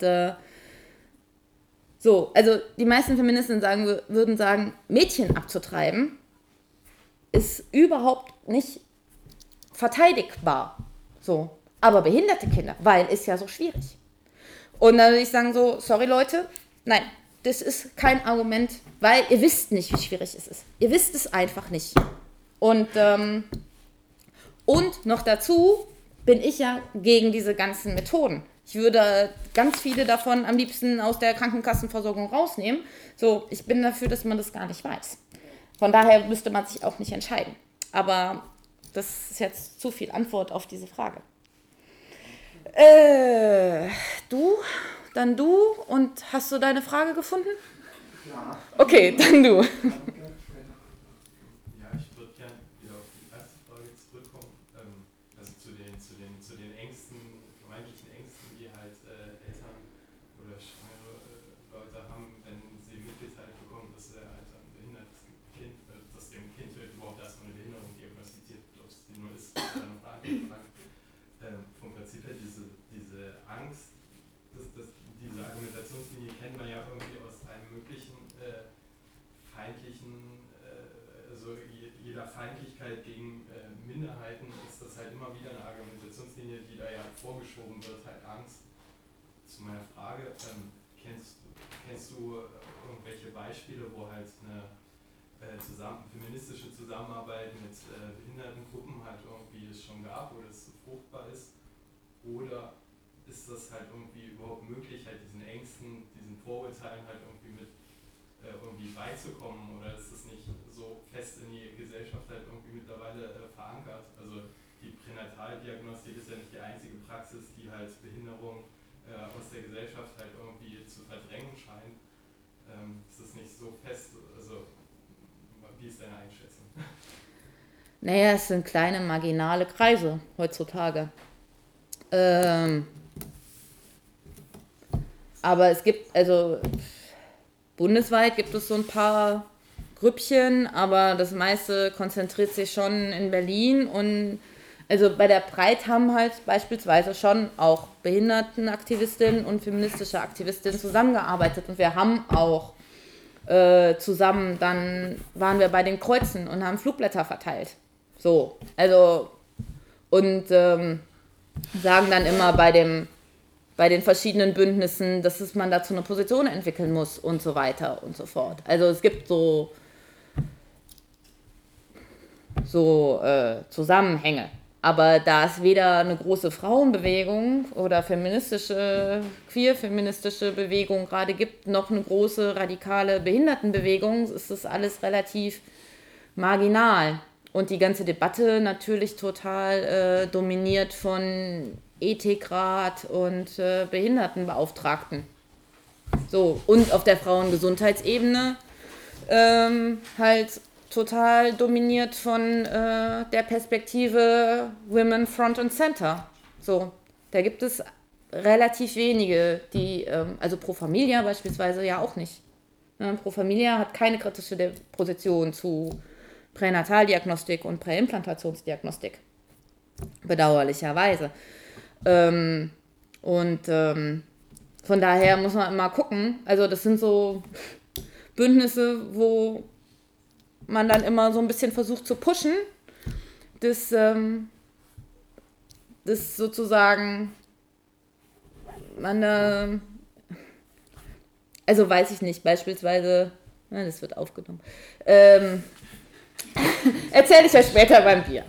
so, also die meisten Feministinnen würden sagen, Mädchen abzutreiben ist überhaupt nicht verteidigbar. So, aber behinderte Kinder, weil ist ja so schwierig. Und dann würde ich sagen so, sorry Leute, nein, das ist kein Argument, weil ihr wisst nicht, wie schwierig es ist. Ihr wisst es einfach nicht. Und noch dazu bin ich ja gegen diese ganzen Methoden. Ich würde ganz viele davon am liebsten aus der Krankenkassenversorgung rausnehmen. So, ich bin dafür, dass man das gar nicht weiß. Von daher müsste man sich auch nicht entscheiden. Aber das ist jetzt zu viel Antwort auf diese Frage. Dann du. Und hast du deine Frage gefunden?
Ja.
Okay, dann du.
Ja, ich würde gerne wieder auf die erste Frage zurückkommen. Also zu den Ängsten, vermeintlichen Ängsten, die halt Eltern oder schwangere Leute haben, wenn sie mitgeteilt bekommen, dass sie halt ein behindertes Kind, dass dem Kind halt überhaupt erstmal eine Behinderung diagnostiziert wird, ob es die nur ist, ist eine Frage. Vom Prinzip her diese Angst, diese Argumentationslinie kennt man ja irgendwie aus einem möglichen feindlichen, also jeder Feindlichkeit gegen Minderheiten ist das halt immer wieder eine Argumentationslinie, die da ja vorgeschoben wird, halt Angst. Zu meiner Frage, kennst du irgendwelche Beispiele, wo halt eine feministische Zusammenarbeit mit behinderten Gruppen halt irgendwie es schon gab oder es fruchtbar ist? Oder ist das halt irgendwie überhaupt möglich, halt diesen Ängsten, diesen Vorurteilen halt irgendwie mit irgendwie beizukommen? Oder ist das nicht so fest in die Gesellschaft halt irgendwie mittlerweile verankert? Also die Pränataldiagnostik ist ja nicht die einzige Praxis, die halt Behinderung aus der Gesellschaft halt irgendwie zu verdrängen scheint. Ist das nicht so fest? Also wie ist deine Einschätzung?
Naja, es sind kleine marginale Kreise heutzutage. Aber es gibt, also bundesweit gibt es so ein paar Grüppchen, aber das meiste konzentriert sich schon in Berlin. Und also bei der Pride haben halt beispielsweise schon auch Behindertenaktivistinnen und feministische Aktivistinnen zusammengearbeitet. Und wir haben auch zusammen, dann waren wir bei den Kreuzen und haben Flugblätter verteilt. So, also und sagen dann immer bei den verschiedenen Bündnissen, dass man dazu eine Position entwickeln muss und so weiter und so fort. Also es gibt so Zusammenhänge. Aber da es weder eine große Frauenbewegung oder queer-feministische Bewegung gerade gibt, noch eine große radikale Behindertenbewegung, ist das alles relativ marginal. Und die ganze Debatte natürlich total dominiert von Ethikrat und Behindertenbeauftragten. So, und auf der Frauengesundheitsebene halt total dominiert von der Perspektive Women Front and Center. So, da gibt es relativ wenige, die, also Pro Familia beispielsweise ja auch nicht. Pro Familia hat keine kritische Position zu Pränataldiagnostik und Präimplantationsdiagnostik. Bedauerlicherweise. Von daher muss man immer gucken. Also das sind so Bündnisse, wo man dann immer so ein bisschen versucht zu pushen, dass sozusagen man, also weiß ich nicht, beispielsweise, das wird aufgenommen, Erzähle ich euch später beim Bier.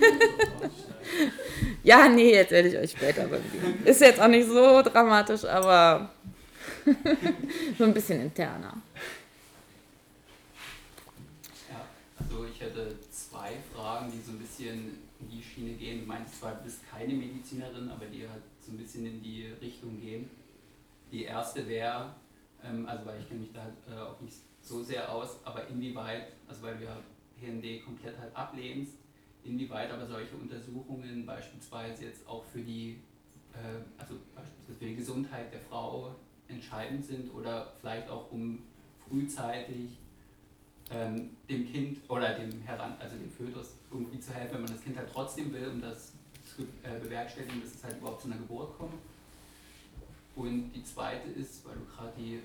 Ja, nee, erzähle ich euch später beim Bier. Ist jetzt auch nicht so dramatisch, aber so ein bisschen interner.
Ja, also ich hätte 2 Fragen, die so ein bisschen in die Schiene gehen. Du meinst zwar, du bist keine Medizinerin, aber die halt so ein bisschen in die Richtung gehen. Die erste wäre, also weil ich kenne mich da halt auch nicht so sehr aus, aber inwieweit, also weil du ja PND komplett halt ablehnst, inwieweit aber solche Untersuchungen beispielsweise jetzt auch für die, also beispielsweise für die Gesundheit der Frau entscheidend sind oder vielleicht auch um frühzeitig dem Kind oder dem also dem Fötus irgendwie zu helfen, wenn man das Kind halt trotzdem will, um das zu bewerkstelligen, dass es halt überhaupt zu einer Geburt kommt. Und die zweite ist, weil du gerade die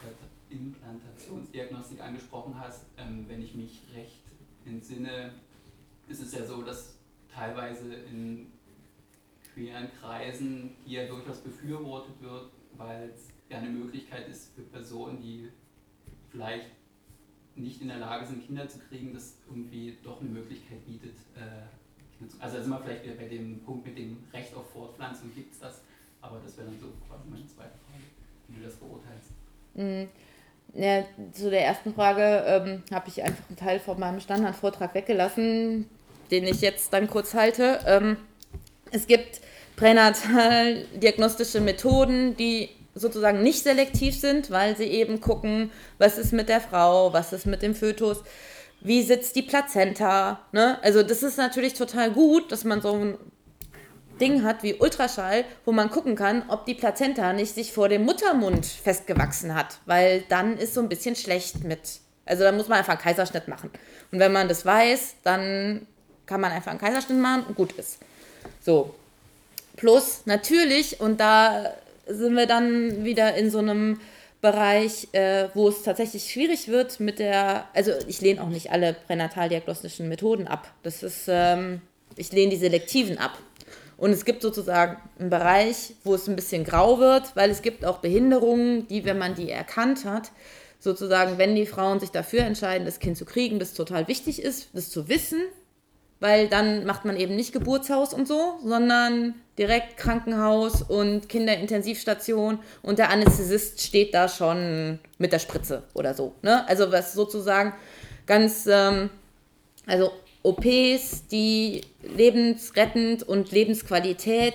Präimplantationsdiagnostik angesprochen hast, wenn ich mich recht entsinne, ist es ja so, dass teilweise in queeren Kreisen hier durchaus befürwortet wird, weil es ja eine Möglichkeit ist für Personen, die vielleicht nicht in der Lage sind, Kinder zu kriegen, das irgendwie doch eine Möglichkeit bietet. Also da sind wir vielleicht wieder bei dem Punkt mit dem Recht auf Fortpflanzung, gibt es das, aber das wäre dann so quasi meine zweite Frage, wie du das beurteilst.
Ja, zu der ersten Frage habe ich einfach einen Teil von meinem Standardvortrag weggelassen, den ich jetzt dann kurz halte. Es gibt pränatal-diagnostische Methoden, die sozusagen nicht selektiv sind, weil sie eben gucken, was ist mit der Frau, was ist mit dem Fötus, wie sitzt die Plazenta. Ne? Also das ist natürlich total gut, dass man so ein Ding hat wie Ultraschall, wo man gucken kann, ob die Plazenta nicht sich vor dem Muttermund festgewachsen hat, weil dann ist so ein bisschen schlecht mit, also da muss man einfach einen Kaiserschnitt machen. Und wenn man das weiß, dann kann man einfach einen Kaiserschnitt machen und gut ist. So. Plus natürlich, und da sind wir dann wieder in so einem Bereich, wo es tatsächlich schwierig wird mit also ich lehne auch nicht alle pränataldiagnostischen Methoden ab. Das ist, ich lehne die selektiven ab. Und es gibt sozusagen einen Bereich, wo es ein bisschen grau wird, weil es gibt auch Behinderungen, die, wenn man die erkannt hat, sozusagen, wenn die Frauen sich dafür entscheiden, das Kind zu kriegen, das total wichtig ist, das zu wissen, weil dann macht man eben nicht Geburtshaus und so, sondern direkt Krankenhaus und Kinderintensivstation und der Anästhesist steht da schon mit der Spritze oder so. Ne? Also was sozusagen ganz, also OPs, die lebensrettend und Lebensqualität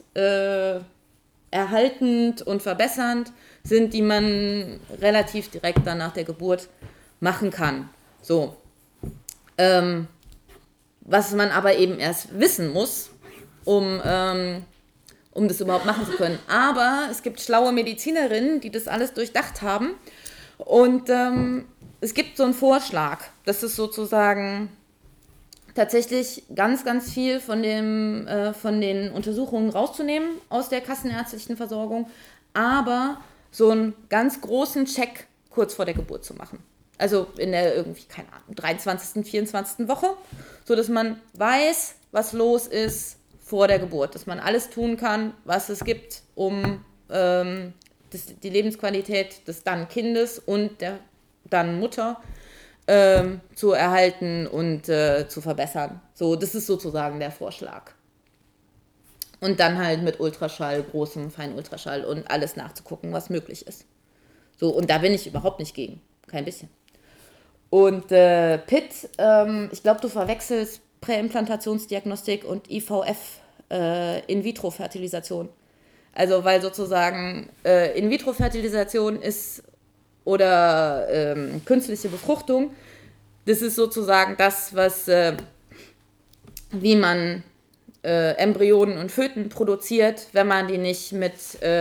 erhaltend und verbessernd sind, die man relativ direkt dann nach der Geburt machen kann. So. Was man aber eben erst wissen muss, um das überhaupt machen zu können. Aber es gibt schlaue Medizinerinnen, die das alles durchdacht haben. Und es gibt so einen Vorschlag, das ist sozusagen tatsächlich ganz, ganz viel von den Untersuchungen rauszunehmen aus der kassenärztlichen Versorgung, aber so einen ganz großen Check kurz vor der Geburt zu machen. Also in der irgendwie, keine Ahnung, 23., 24. Woche, sodass man weiß, was los ist vor der Geburt, dass man alles tun kann, was es gibt, um die Lebensqualität des dann Kindes und der dann Mutter zu erhalten und zu verbessern. So, das ist sozusagen der Vorschlag. Und dann halt mit Ultraschall, großem Feinultraschall und alles nachzugucken, was möglich ist. So, und da bin ich überhaupt nicht gegen. Kein bisschen. Und PIT, ich glaube, du verwechselst Präimplantationsdiagnostik und IVF, In-vitro-Fertilisation. Also, weil sozusagen In-vitro-Fertilisation ist oder künstliche Befruchtung, das ist sozusagen das, was wie man Embryonen und Föten produziert, wenn man die nicht mit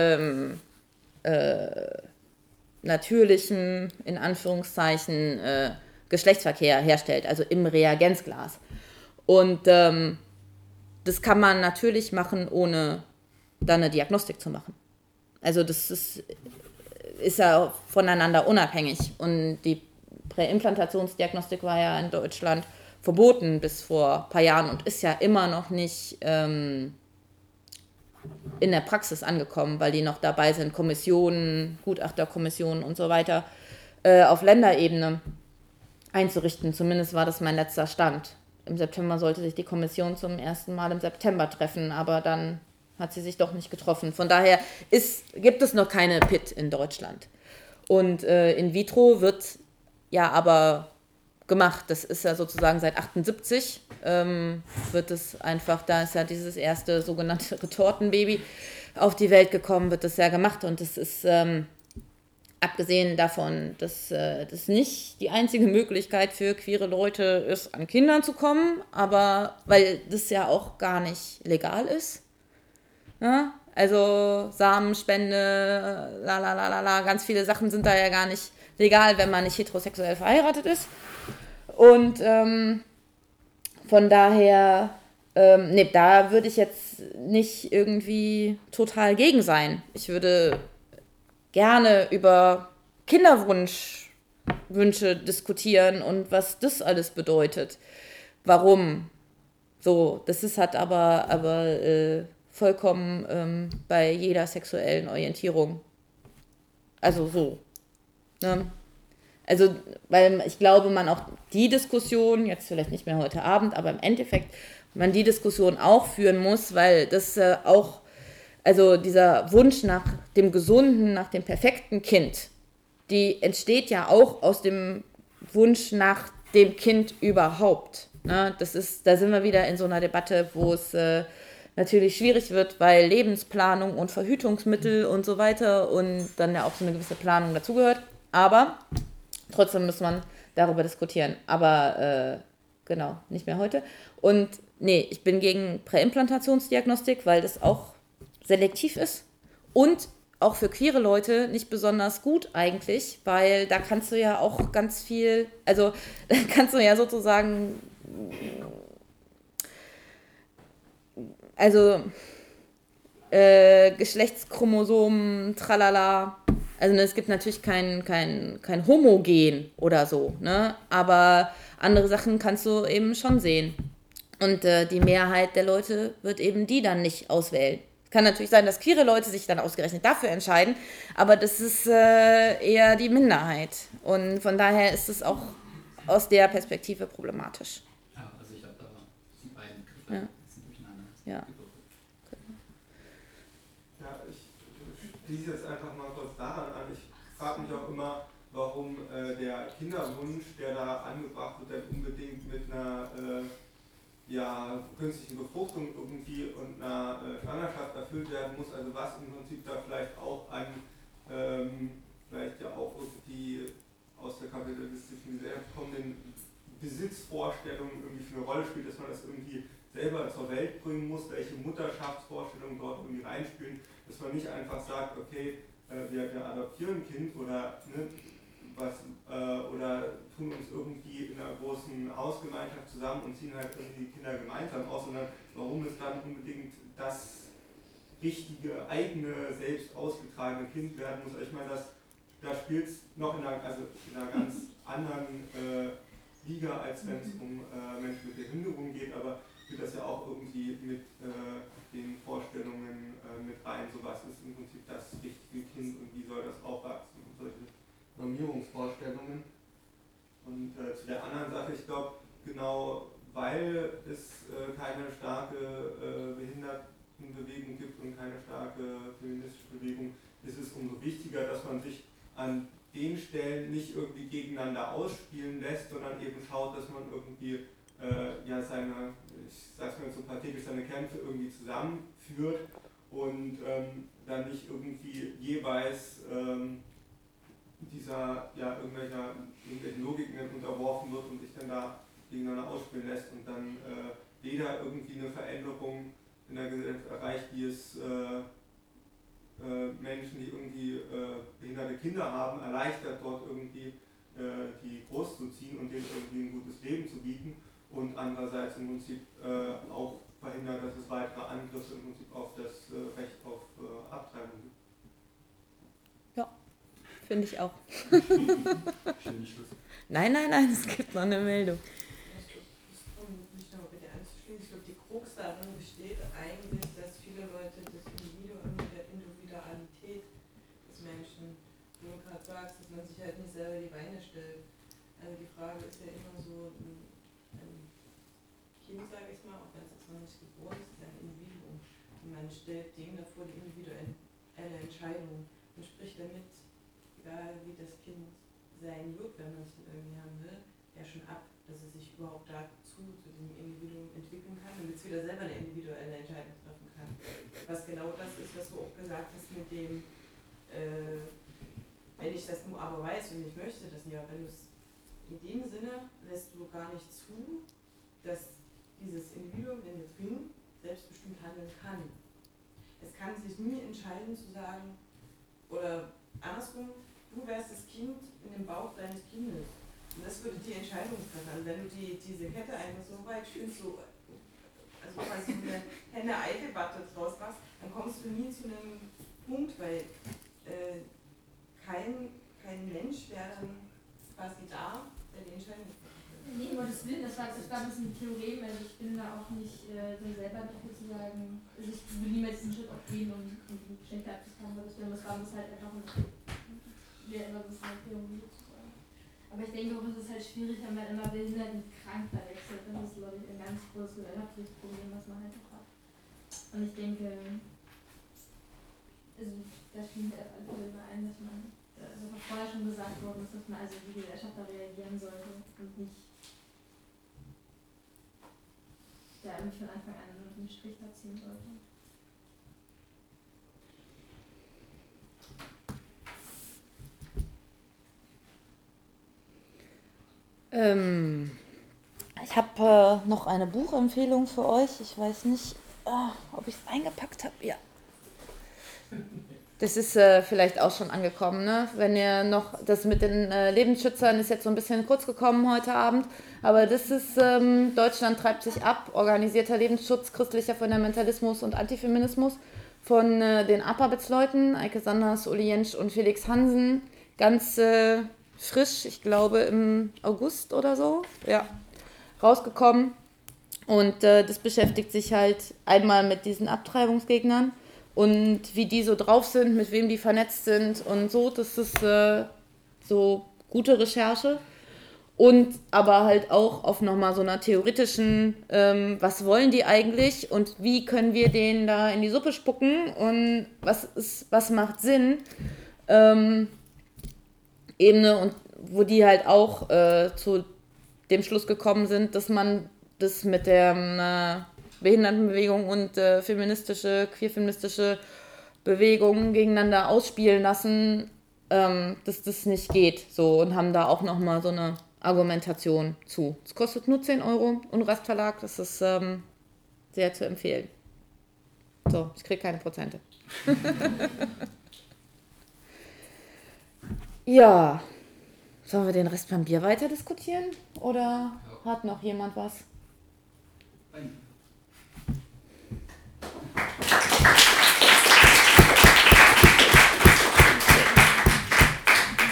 natürlichem, in Anführungszeichen, Geschlechtsverkehr herstellt, also im Reagenzglas. Und das kann man natürlich machen, ohne dann eine Diagnostik zu machen. Also das ist ja voneinander unabhängig. Und die Präimplantationsdiagnostik war ja in Deutschland verboten bis vor ein paar Jahren und ist ja immer noch nicht in der Praxis angekommen, weil die noch dabei sind, Kommissionen, Gutachterkommissionen und so weiter auf Länderebene einzurichten. Zumindest war das mein letzter Stand. Im September sollte sich die Kommission zum ersten Mal im September treffen, aber dann hat sie sich doch nicht getroffen. Von daher gibt es noch keine PIT in Deutschland. Und in vitro wird ja aber gemacht. Das ist ja sozusagen seit 78 wird es einfach, da ist ja dieses erste sogenannte Retortenbaby auf die Welt gekommen, wird das ja gemacht. Und das ist abgesehen davon, dass das nicht die einzige Möglichkeit für queere Leute ist, an Kindern zu kommen, aber weil das ja auch gar nicht legal ist. Ja? Also Samenspende, ganz viele Sachen sind da ja gar nicht legal, wenn man nicht heterosexuell verheiratet ist. Und von daher, da würde ich jetzt nicht irgendwie total gegen sein. Ich würde gerne über Kinderwünsche diskutieren und was das alles bedeutet. Warum? So, das ist halt aber vollkommen bei jeder sexuellen Orientierung. Also so. Ne? Also, weil ich glaube, man auch die Diskussion, jetzt vielleicht nicht mehr heute Abend, aber im Endeffekt, man die Diskussion auch führen muss, weil das auch, also dieser Wunsch nach dem gesunden, nach dem perfekten Kind, die entsteht ja auch aus dem Wunsch nach dem Kind überhaupt. Ne? Da sind wir wieder in so einer Debatte, wo es natürlich schwierig wird, weil Lebensplanung und Verhütungsmittel und so weiter und dann ja auch so eine gewisse Planung dazugehört. Aber trotzdem muss man darüber diskutieren. Aber genau, nicht mehr heute. Und nee, ich bin gegen Präimplantationsdiagnostik, weil das auch selektiv ist und auch für queere Leute nicht besonders gut eigentlich, weil da kannst du ja auch ganz viel, also da kannst du ja sozusagen, also Geschlechtschromosomen, tralala, also es gibt natürlich kein Homogen oder so, ne? Aber andere Sachen kannst du eben schon sehen. Und die Mehrheit der Leute wird eben die dann nicht auswählen. Kann natürlich sein, dass queere Leute sich dann ausgerechnet dafür entscheiden, aber das ist eher die Minderheit. Und von daher ist es auch aus der Perspektive problematisch.
Ja, also ich habe da die beiden Griffe
Ja.
durcheinander.
Ja.
Ja, ich schließe jetzt einfach mal kurz daran an. Ich frage mich auch immer, warum der Kinderwunsch, der da angebracht wird, dann unbedingt mit einer künstlichen Befruchtung irgendwie und einer Schwangerschaft erfüllt werden muss. Also was im Prinzip da vielleicht auch an, vielleicht ja auch irgendwie aus der kapitalistischen Gesellschaft kommenden Besitzvorstellungen irgendwie für eine Rolle spielt, dass man das irgendwie selber zur Welt bringen muss, welche Mutterschaftsvorstellungen dort irgendwie reinspielen, dass man nicht einfach sagt, okay, wir adoptieren ein Kind oder oder tun uns irgendwie in einer großen Hausgemeinschaft zusammen und ziehen halt irgendwie die Kinder gemeinsam aus, sondern warum es dann unbedingt das richtige, eigene, selbst ausgetragene Kind werden muss. Ich meine, da spielt es noch in einer ganz anderen Liga, als wenn es um Menschen mit Behinderung geht, aber spielt das ja auch irgendwie mit den Vorstellungen mit rein. So was ist im Prinzip das richtige Kind und wie soll das aufwachsen und solche Normierungsvorstellungen. Und zu der anderen Sache, ich glaube, genau weil es keine starke Behindertenbewegung gibt und keine starke feministische Bewegung, ist es umso wichtiger, dass man sich an den Stellen nicht irgendwie gegeneinander ausspielen lässt, sondern eben schaut, dass man irgendwie seine, ich sag's mal so pathetisch, seine Kämpfe irgendwie zusammenführt und dann nicht irgendwie jeweils irgendwelchen Logiken unterworfen wird und sich dann da gegeneinander ausspielen lässt und dann weder irgendwie eine Veränderung in der Gesellschaft erreicht, die es Menschen, die irgendwie behinderte Kinder haben, erleichtert, dort irgendwie die großzuziehen und denen irgendwie ein gutes Leben zu bieten und andererseits im Prinzip auch verhindert, dass es weitere Angriffe im Prinzip auf das Recht auf Abtreibung gibt.
Finde ich auch.
Schönen Schluss.
Nein, es gibt noch eine Meldung.
Um mich nochmal bitte anzuschließen, ich glaube, die Krux darin besteht eigentlich, dass viele Leute das Individuum mit der Individualität des Menschen, wie du gerade sagst, dass man sich halt nicht selber die Beine stellt. Also die Frage ist ja immer so, ein Kind, sage ich mal, auch wenn es jetzt noch nicht geboren ist, ist ein Individuum. Und man stellt dem davor die individuelle Entscheidung und spricht damit, egal wie das Kind sein wird, wenn man es irgendwie haben will, ja schon ab, dass es sich überhaupt dazu, zu diesem Individuum entwickeln kann, damit es wieder selber eine individuelle Entscheidung treffen kann. Was genau das ist, was du auch gesagt hast mit dem, wenn ich das nur aber weiß und ich möchte das nicht, aber wenn du es in dem Sinne lässt du gar nicht zu, dass dieses Individuum in der Twin selbstbestimmt handeln kann. Es kann sich nie entscheiden zu sagen, oder andersrum, du wärst das Kind in dem Bauch deines Kindes. Und das würde die Entscheidung treffen. Also wenn du diese Kette einfach so weit schön so, also quasi so eine Henne-Ei-Debatte draus machst, dann kommst du nie zu einem Punkt, weil kein Mensch wäre dann quasi da, der die Entscheidung treffen will.
Nee, um Gottes Willen, das war ein bisschen Theorem, also ich bin da auch nicht so selber dafür zu sagen, also ich will niemals diesen Schritt auch gehen und die Geschenke abzufangen, weil das war halt einfach wäre immer so eine Theorie sozusagen. Aber ich denke auch, es ist halt schwierig, wenn man immer behindert und krank verwechselt. Das ist, glaube ich, ein ganz großes gesellschaftliches Problem, was man halt auch hat. Und ich denke, also da spielt halt auf alle Fälle überein, dass man, also was vorher schon gesagt worden ist, dass man also die Gesellschaft da reagieren sollte und nicht da irgendwie von Anfang an nur den Strich da ziehen sollte.
Ich habe noch eine Buchempfehlung für euch. Ich weiß nicht, ob ich es eingepackt habe. Ja. Das ist vielleicht auch schon angekommen, ne? Wenn ihr noch, das mit den Lebensschützern ist jetzt so ein bisschen kurz gekommen heute Abend, aber das ist, Deutschland treibt sich ab, organisierter Lebensschutz, christlicher Fundamentalismus und Antifeminismus von den APABITS-Leuten, Eike Sanders, Uli Jentsch und Felix Hansen, ganz frisch, ich glaube im August oder so, ja, rausgekommen. Und das beschäftigt sich halt einmal mit diesen Abtreibungsgegnern und wie die so drauf sind, mit wem die vernetzt sind und so. Das ist so gute Recherche. Und aber halt auch auf nochmal so einer theoretischen, was wollen die eigentlich und wie können wir denen da in die Suppe spucken und was macht Sinn, Ebene, und wo die halt auch zu dem Schluss gekommen sind, dass man das mit der Behindertenbewegung und queerfeministische Bewegungen gegeneinander ausspielen lassen, dass das nicht geht. So, und haben da auch nochmal so eine Argumentation zu. Es kostet nur 10 €, Unrast Verlag, das ist sehr zu empfehlen. So, ich kriege keine Prozente. Ja, sollen wir den Rest beim Bier weiter diskutieren? Oder hat noch jemand was?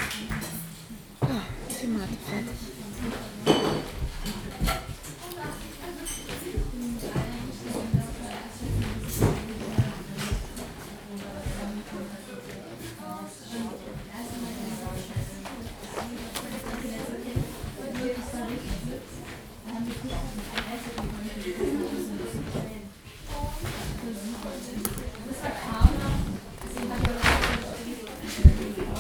Thema fertig.